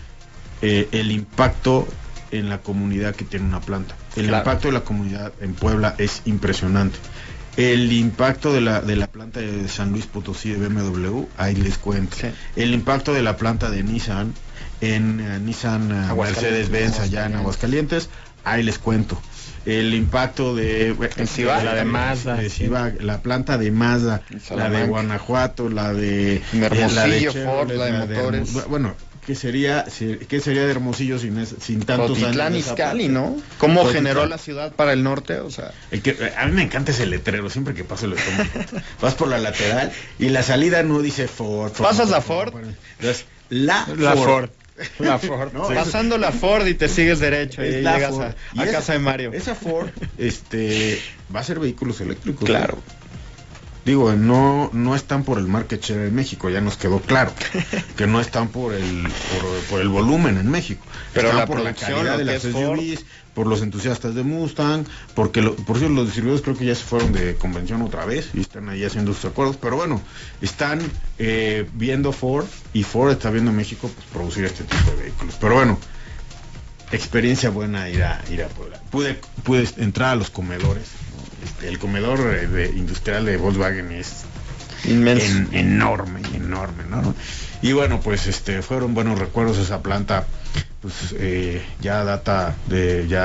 eh, el impacto en la comunidad que tiene una planta. El claro. impacto de la comunidad en Puebla es impresionante. El impacto de la de la planta de San Luis Potosí de B M W, ahí les cuento. Sí. El impacto de la planta de Nissan en uh, Nissan uh, Mercedes-Benz allá en Aguascalientes, ahí les cuento. El impacto de en Cibac, la de Mazda, de Cibac, la planta de Mazda, la de Guanajuato, la de Hermosillo, la de Chevrolet, Ford, la de la motores. De, bueno, ¿qué sería, qué sería de Hermosillo sin, es, sin tantos Rotitlán años? Izcalli, ¿no? ¿Cómo Rotitlán generó la ciudad para el norte? O sea, el que, a mí me encanta ese letrero, siempre que paso lo tomo. Vas por la lateral y la salida no dice Ford. Ford ¿Pasas a Ford? Ford. Entonces, la, la Ford. Ford. La Ford. No, pasando la Ford y te sigues derecho y llegas Ford. a, y a esa, casa de Mario. Esa Ford este, va a ser vehículos eléctricos. Claro. ¿Eh? Digo, no no están por el market share en México, ya nos quedó claro que no están por el por, por el volumen en México, pero están la por la calidad de las S U Vs, Ford, por los entusiastas de Mustang, porque lo, por cierto los distribuidores creo que ya se fueron de convención otra vez y están ahí haciendo sus acuerdos, pero bueno, están eh, viendo Ford y Ford está viendo en México pues, producir este tipo de vehículos, pero bueno, experiencia buena ir a ir a Puebla. Pude pude entrar a los comedores. Este, el comedor eh, de, industrial de Volkswagen es inmenso, en, enorme, enorme, enorme. Y bueno, pues este fueron buenos recuerdos. Esa planta, pues eh, ya data de ya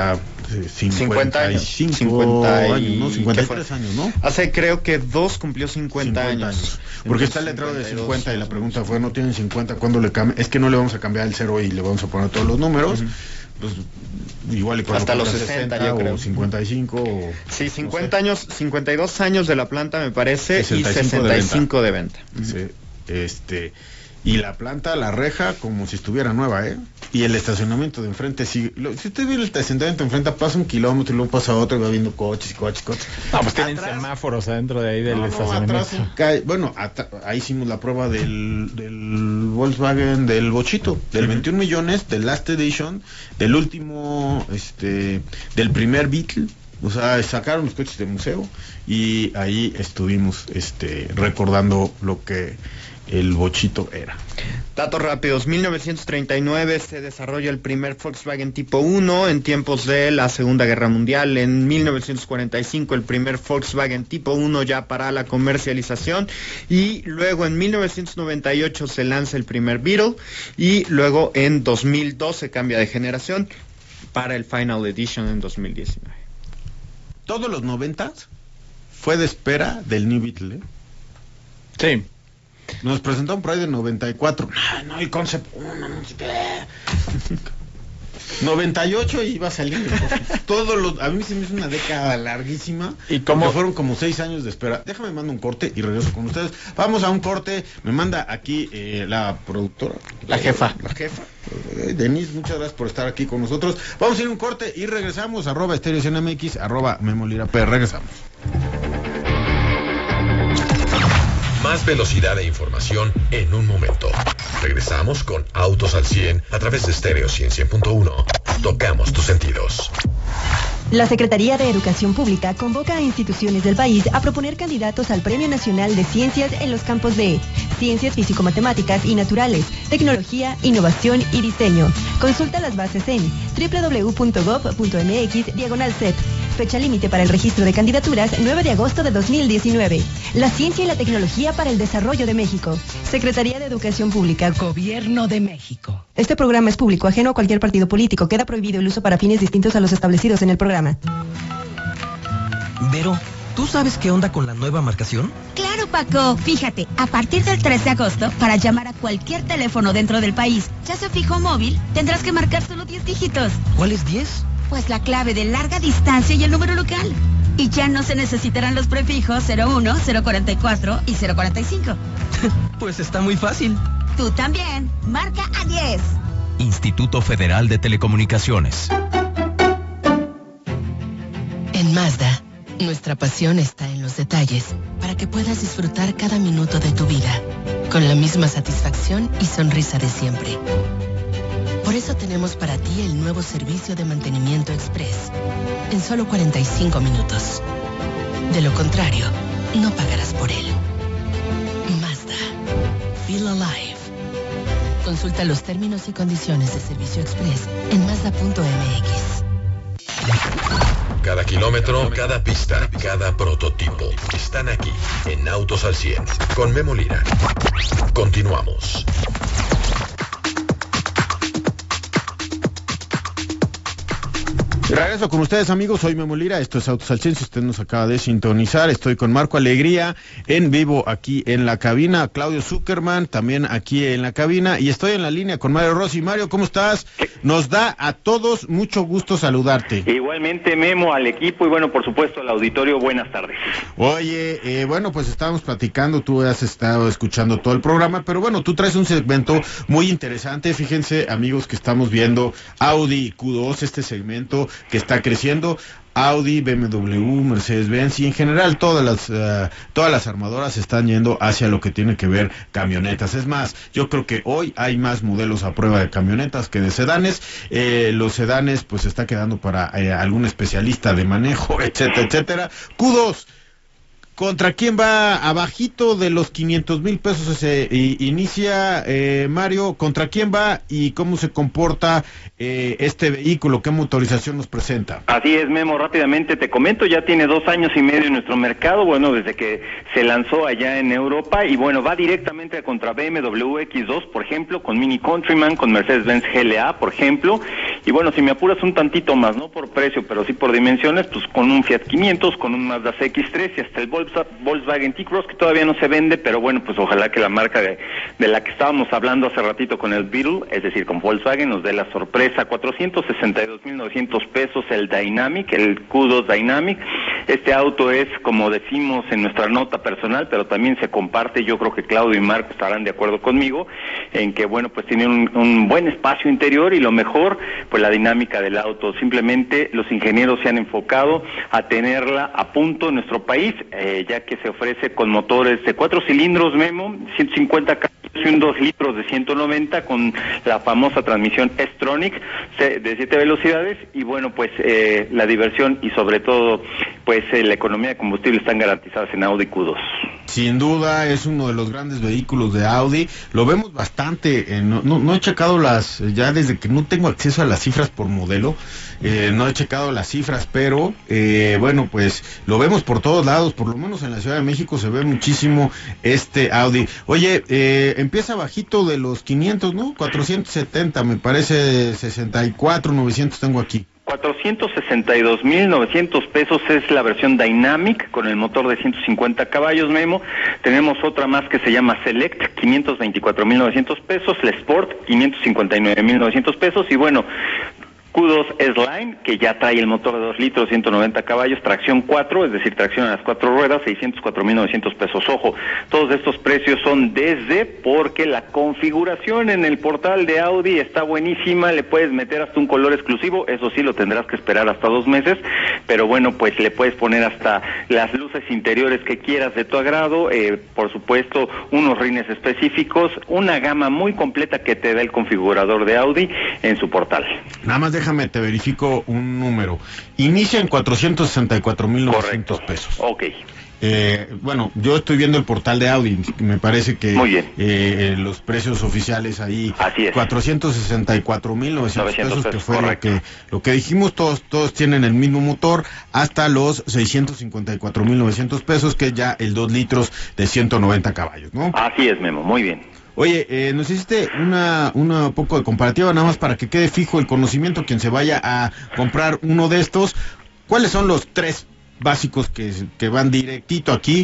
cincuenta y cinco cincuenta años, ¿no? cincuenta y tres años, ¿no? Hace creo que dos cumplió cincuenta, cincuenta años. años. Porque está el letrero de cincuenta y la pregunta fue, ¿no tienen cincuenta? ¿Cuándo le cambia? Es que no le vamos a cambiar el cero y le vamos a poner todos los números. Uh-huh. Pues igual y hasta los sesenta, sesenta yo creo. O cincuenta y cinco o, sí, cincuenta no sé. años, cincuenta y dos años de la planta me parece y sesenta y cinco de venta. De venta. Sí, este y la planta, la reja como si estuviera nueva, ¿eh? Y el estacionamiento de enfrente, si, lo, si usted ve el estacionamiento de enfrente, pasa un kilómetro y luego pasa otro y va viendo coches y coches, coches. No, pues tienen atrás, semáforos adentro de ahí del no, estacionamiento. No, atrás cae, bueno, at- ahí hicimos la prueba del, del Volkswagen, del Bochito, del uh-huh. veintiún millones, del Last Edition, del último, este, del primer Beetle. O sea, sacaron los coches de museo y ahí estuvimos, este, recordando lo que el Bochito era. Datos rápidos. mil novecientos treinta y nueve se desarrolla el primer Volkswagen Tipo uno en tiempos de la Segunda Guerra Mundial. En mil novecientos cuarenta y cinco el primer Volkswagen Tipo uno ya para la comercialización. Y luego en mil novecientos noventa y ocho se lanza el primer Beetle. Y luego en dos mil doce cambia de generación para el Final Edition en dos mil diecinueve. Todos los noventas fue de espera del New Beetle, ¿eh? Sí. Nos presentaron por ahí de noventa y cuatro. No, no, el Concept uno, no sé qué. noventa y ocho iba a salir. Todos los, a mí se me hizo una década larguísima. ¿Y cómo? Fueron como seis años de espera. Déjame mando un corte y regreso con ustedes. Vamos a un corte. Me manda aquí eh, la productora. La jefa. La jefa. Eh, Denise, muchas gracias por estar aquí con nosotros. Vamos a ir a un corte y regresamos. Arroba Estéreo C N M X, arroba Memolira P. Regresamos. Más velocidad e información en un momento. Regresamos con Autos al cien a través de Stereo cien punto uno. Tocamos tus sentidos. La Secretaría de Educación Pública convoca a instituciones del país a proponer candidatos al Premio Nacional de Ciencias en los campos de Ciencias Físico-Matemáticas y Naturales, Tecnología, Innovación y Diseño. Consulta las bases en doble u doble u doble u punto gob punto eme equis diagonal C E P. Fecha límite para el registro de candidaturas nueve de agosto de dos mil diecinueve. La ciencia y la tecnología para el desarrollo de México. Secretaría de Educación Pública. Gobierno de México. Este programa es público, ajeno a cualquier partido político. Queda prohibido el uso para fines distintos a los establecidos en el programa. Vero, ¿tú sabes qué onda con la nueva marcación? Claro, Paco. Fíjate, a partir del tres de agosto, para llamar a cualquier teléfono dentro del país, ya sea fijo o móvil, tendrás que marcar solo diez dígitos. ¿Cuáles diez? Pues la clave de larga distancia y el número local. Y ya no se necesitarán los prefijos cero uno, cero cuarenta y cuatro y cero cuarenta y cinco. Pues está muy fácil. Tú también. Marca a diez. Instituto Federal de Telecomunicaciones. En Mazda, nuestra pasión está en los detalles para que puedas disfrutar cada minuto de tu vida con la misma satisfacción y sonrisa de siempre. Por eso tenemos para ti el nuevo servicio de mantenimiento express en solo cuarenta y cinco minutos. De lo contrario, no pagarás por él. Mazda. Feel alive. Consulta los términos y condiciones de servicio express en mazda punto eme equis. Cada kilómetro, cada pista, cada prototipo están aquí en Autos al cien con Memo Lira. Continuamos. Regreso con ustedes, amigos. Soy Memo Lira, esto es Autos al cien. Si usted nos acaba de sintonizar, estoy con Marco Alegría en vivo aquí en la cabina, Claudio Zuckerman también aquí en la cabina, y estoy en la línea con Mario Rossi. Mario, ¿cómo estás? Nos da a todos mucho gusto saludarte. Igualmente, Memo, al equipo y bueno, por supuesto al auditorio, buenas tardes. Oye, eh, bueno, pues estábamos platicando, tú has estado escuchando todo el programa, pero bueno, tú traes un segmento muy interesante. Fíjense, amigos, que estamos viendo Audi Q dos, este segmento que está creciendo. Audi, B M W, Mercedes-Benz y en general todas las uh, todas las armadoras están yendo hacia lo que tiene que ver camionetas. Es más, yo creo que hoy hay más modelos a prueba de camionetas que de sedanes. Eh, los sedanes pues está quedando para eh, algún especialista de manejo, etcétera, etcétera. Q dos. ¿Contra quién va? Abajito de los quinientos mil pesos se eh, inicia, eh, Mario. ¿Contra quién va y cómo se comporta eh, este vehículo? ¿Qué motorización nos presenta? Así es, Memo, rápidamente te comento, ya tiene dos años y medio en nuestro mercado, bueno, desde que se lanzó allá en Europa, y bueno, va directamente contra B M W X dos, por ejemplo, con Mini Countryman, con Mercedes-Benz G L A, por ejemplo, y bueno, si me apuras un tantito más, no por precio, pero sí por dimensiones, pues con un Fiat quinientos, con un Mazda C X tres y hasta el Volkswagen T-Cross, que todavía no se vende, pero bueno, pues ojalá que la marca de, de la que estábamos hablando hace ratito con el Beetle, es decir, con Volkswagen, nos dé la sorpresa. Cuatrocientos sesenta y dos mil novecientos pesos el Dynamic, el Q dos Dynamic. Este auto es, como decimos en nuestra nota personal, pero también se comparte, yo creo que Claudio y Marco estarán de acuerdo conmigo, en que, bueno, pues tiene un, un buen espacio interior, y lo mejor, pues la dinámica del auto. Simplemente los ingenieros se han enfocado a tenerla a punto en nuestro país, eh, ya que se ofrece con motores de cuatro cilindros, Memo, ciento cincuenta caballos y un dos litros de ciento noventa, con la famosa transmisión S-Tronic de siete velocidades, y bueno, pues eh, la diversión y sobre todo pues eh, la economía de combustible están garantizadas en Audi Q dos. Sin duda es uno de los grandes vehículos de Audi, lo vemos bastante, eh, no, no, no he checado las, ya desde que no tengo acceso a las cifras por modelo, eh, no he checado las cifras, pero eh, bueno, pues lo vemos por todos lados, por lo menos en la Ciudad de México se ve muchísimo este Audi. Oye, eh, empieza bajito de los quinientos, ¿no? cuatrocientos setenta, me parece, sesenta y cuatro, novecientos tengo aquí. cuatrocientos sesenta y dos mil novecientos pesos es la versión Dynamic con el motor de ciento cincuenta caballos, Memo. Tenemos otra más que se llama Select, quinientos veinticuatro mil novecientos pesos, la Sport, quinientos cincuenta y nueve mil novecientos pesos, y bueno, Q dos S-Line, que ya trae el motor de dos litros, ciento noventa caballos, tracción cuatro, es decir, tracción a las cuatro ruedas, seiscientos cuatro mil novecientos pesos. Ojo, todos estos precios son desde, porque la configuración en el portal de Audi está buenísima, le puedes meter hasta un color exclusivo, eso sí, lo tendrás que esperar hasta dos meses, pero bueno, pues le puedes poner hasta las luces interiores que quieras de tu agrado, eh, por supuesto, unos rines específicos, una gama muy completa que te da el configurador de Audi en su portal. Nada más déjame, te verifico un número. Inicia en cuatrocientos sesenta y cuatro mil novecientos pesos. Ok. Eh, bueno, yo estoy viendo el portal de Audi, me parece que Muy bien. Eh, los precios oficiales ahí, así es, cuatrocientos sesenta y cuatro mil novecientos pesos, que fue correcto. lo que lo que dijimos, todos todos tienen el mismo motor, hasta los seiscientos cincuenta y cuatro mil novecientos pesos, que es ya el dos litros de ciento noventa caballos, ¿no? Así es, Memo, muy bien. Oye, eh, nos hiciste una, una poco de comparativa, nada más para que quede fijo el conocimiento quien se vaya a comprar uno de estos. ¿Cuáles son los tres básicos que, que van directito aquí?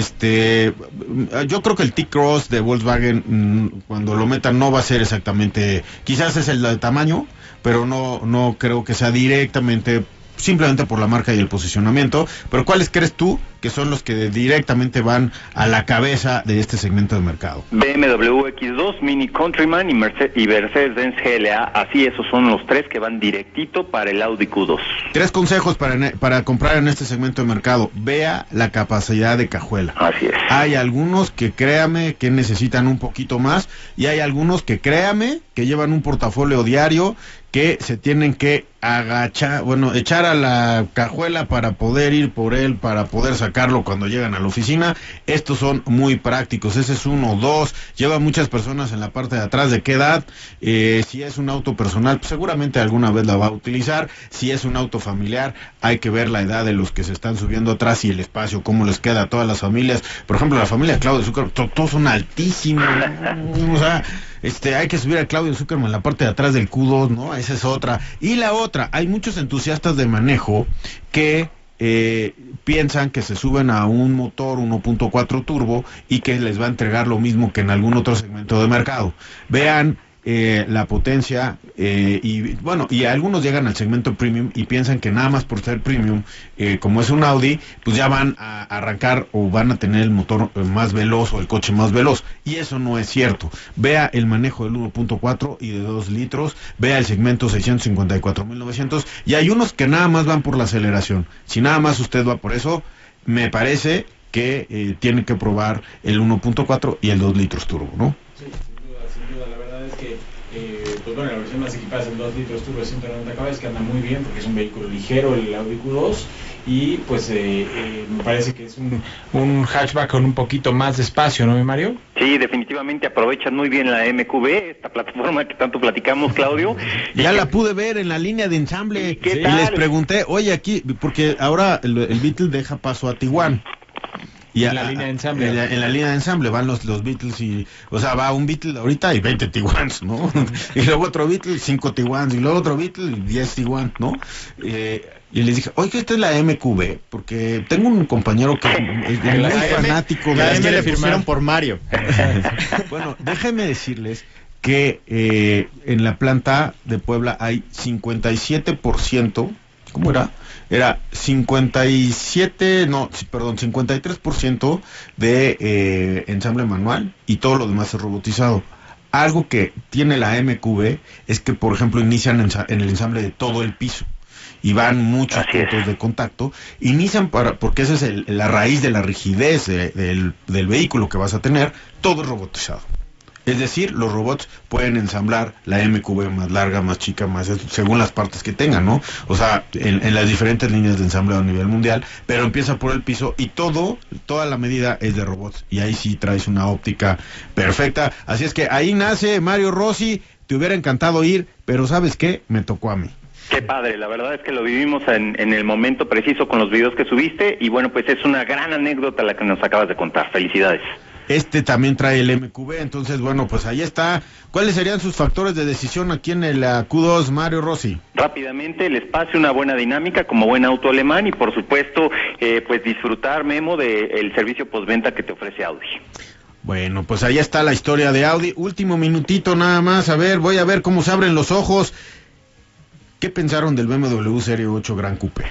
Este, yo creo que el T-Cross de Volkswagen, cuando lo metan, no va a ser exactamente, quizás es el de tamaño, pero no, no creo que sea directamente, simplemente por la marca y el posicionamiento. Pero ¿cuáles crees tú que son los que directamente van a la cabeza de este segmento de mercado? B M W X dos, Mini Countryman y, Merce- y Mercedes-Benz G L A, así esos son los tres que van directito para el Audi Q dos. Tres consejos para, para comprar en este segmento de mercado. Vea la capacidad de cajuela. Así es. Hay algunos que créame que necesitan un poquito más, y hay algunos que créame que llevan un portafolio diario que se tienen que agachar, bueno, echar a la cajuela para poder ir por él, para poder sacarlo cuando llegan a la oficina. Estos son muy prácticos. Ese es uno. Dos, lleva muchas personas en la parte de atrás. ¿De qué edad? Eh, si es un auto personal, pues seguramente alguna vez la va a utilizar. Si es un auto familiar, hay que ver la edad de los que se están subiendo atrás y el espacio, cómo les queda a todas las familias. Por ejemplo, la familia Claudio Zuckerman, to- todos son altísimos, ¿no? O sea, este, hay que subir a Claudio Zuckerman en la parte de atrás del Q dos, ¿no? Esa es otra. Y la otra, hay muchos entusiastas de manejo que eh, piensan que se suben a un motor uno punto cuatro turbo y que les va a entregar lo mismo que en algún otro segmento de mercado. Vean eh, la potencia, eh, y bueno, y algunos llegan al segmento premium y piensan que nada más por ser premium, eh, como es un Audi, pues ya van a arrancar o van a tener el motor más veloz o el coche más veloz, y eso no es cierto. Vea el manejo del uno punto cuatro y de dos litros, vea el segmento seiscientos cincuenta y cuatro mil novecientos, y hay unos que nada más van por la aceleración. Si nada más usted va por eso, me parece que eh, tiene que probar el uno punto cuatro y el dos litros turbo, ¿no? Sí, sin duda, sin duda. La verdad es que, eh, pues bueno, la versión más equipada es el dos litros turbo de ciento noventa caballos, que anda muy bien porque es un vehículo ligero, el Audi Q dos, y pues eh, eh, me parece que es un, un hatchback con un poquito más de espacio, ¿no, Mario? Sí, definitivamente aprovechan muy bien la M Q B, esta plataforma que tanto platicamos, Claudio. Ya la pude ver en la línea de ensamble ¿Y, qué y tal? les pregunté, oye, aquí, porque ahora el, el Beetle deja paso a Tiguan. Y en a, la línea de ensamble. En la, en la línea de ensamble van los, los Beatles y, o sea, va un Beatle ahorita y veinte Tiguans, ¿no? Y luego otro Beatle, cinco Tiguans, y luego otro Beatle, diez Tiguans, ¿no? Eh, y les dije, oye, esta es la M Q B, porque tengo un compañero que es, es muy fanático de la las M le firmaron pusieron por Mario. Bueno, déjenme decirles que eh, en la planta de Puebla hay cincuenta y siete por ciento, ¿cómo era? Era cincuenta y siete, no, perdón, cincuenta y tres por ciento de eh, ensamble manual y todo lo demás es robotizado. Algo que tiene la M Q B es que, por ejemplo, inician en, en el ensamble de todo el piso y van muchos Así puntos es. de contacto. Inician para, porque esa es el, la raíz de la rigidez de, del, del vehículo que vas a tener, todo es robotizado. Es decir, los robots pueden ensamblar la M Q B más larga, más chica, más según las partes que tengan, ¿no? O sea, en, en las diferentes líneas de ensamble a nivel mundial, pero empieza por el piso y todo, toda la medida es de robots. Y ahí sí traes una óptica perfecta. Así es que ahí nace Mario Rossi. Te hubiera encantado ir, pero ¿sabes qué? Me tocó a mí. Qué padre, la verdad es que lo vivimos en, en el momento preciso con los videos que subiste y bueno, pues es una gran anécdota la que nos acabas de contar. Felicidades. Este también trae el M Q B, entonces bueno, pues ahí está. ¿Cuáles serían sus factores de decisión aquí en el uh, Q dos, Mario Rossi? Rápidamente, el espacio, una buena dinámica como buen auto alemán y por supuesto, eh, pues disfrutar, Memo, del servicio postventa que te ofrece Audi. Bueno, pues ahí está la historia de Audi. Último minutito nada más, a ver, voy a ver cómo se abren los ojos. ¿Qué pensaron del B M W Serie ocho Gran Coupé?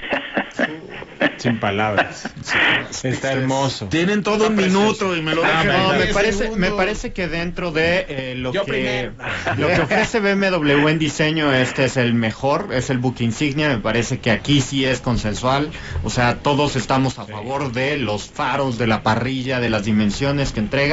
Sin palabras. Está hermoso. Tienen todo un minuto y me lo dejan. No, me diez parece, segundos. me parece que dentro de eh, lo Yo que primero. lo que ofrece B M W en diseño, este es el mejor, es el buque insignia. Me parece que aquí sí es consensual. O sea, todos estamos a favor de los faros, de la parrilla, de las dimensiones que entrega.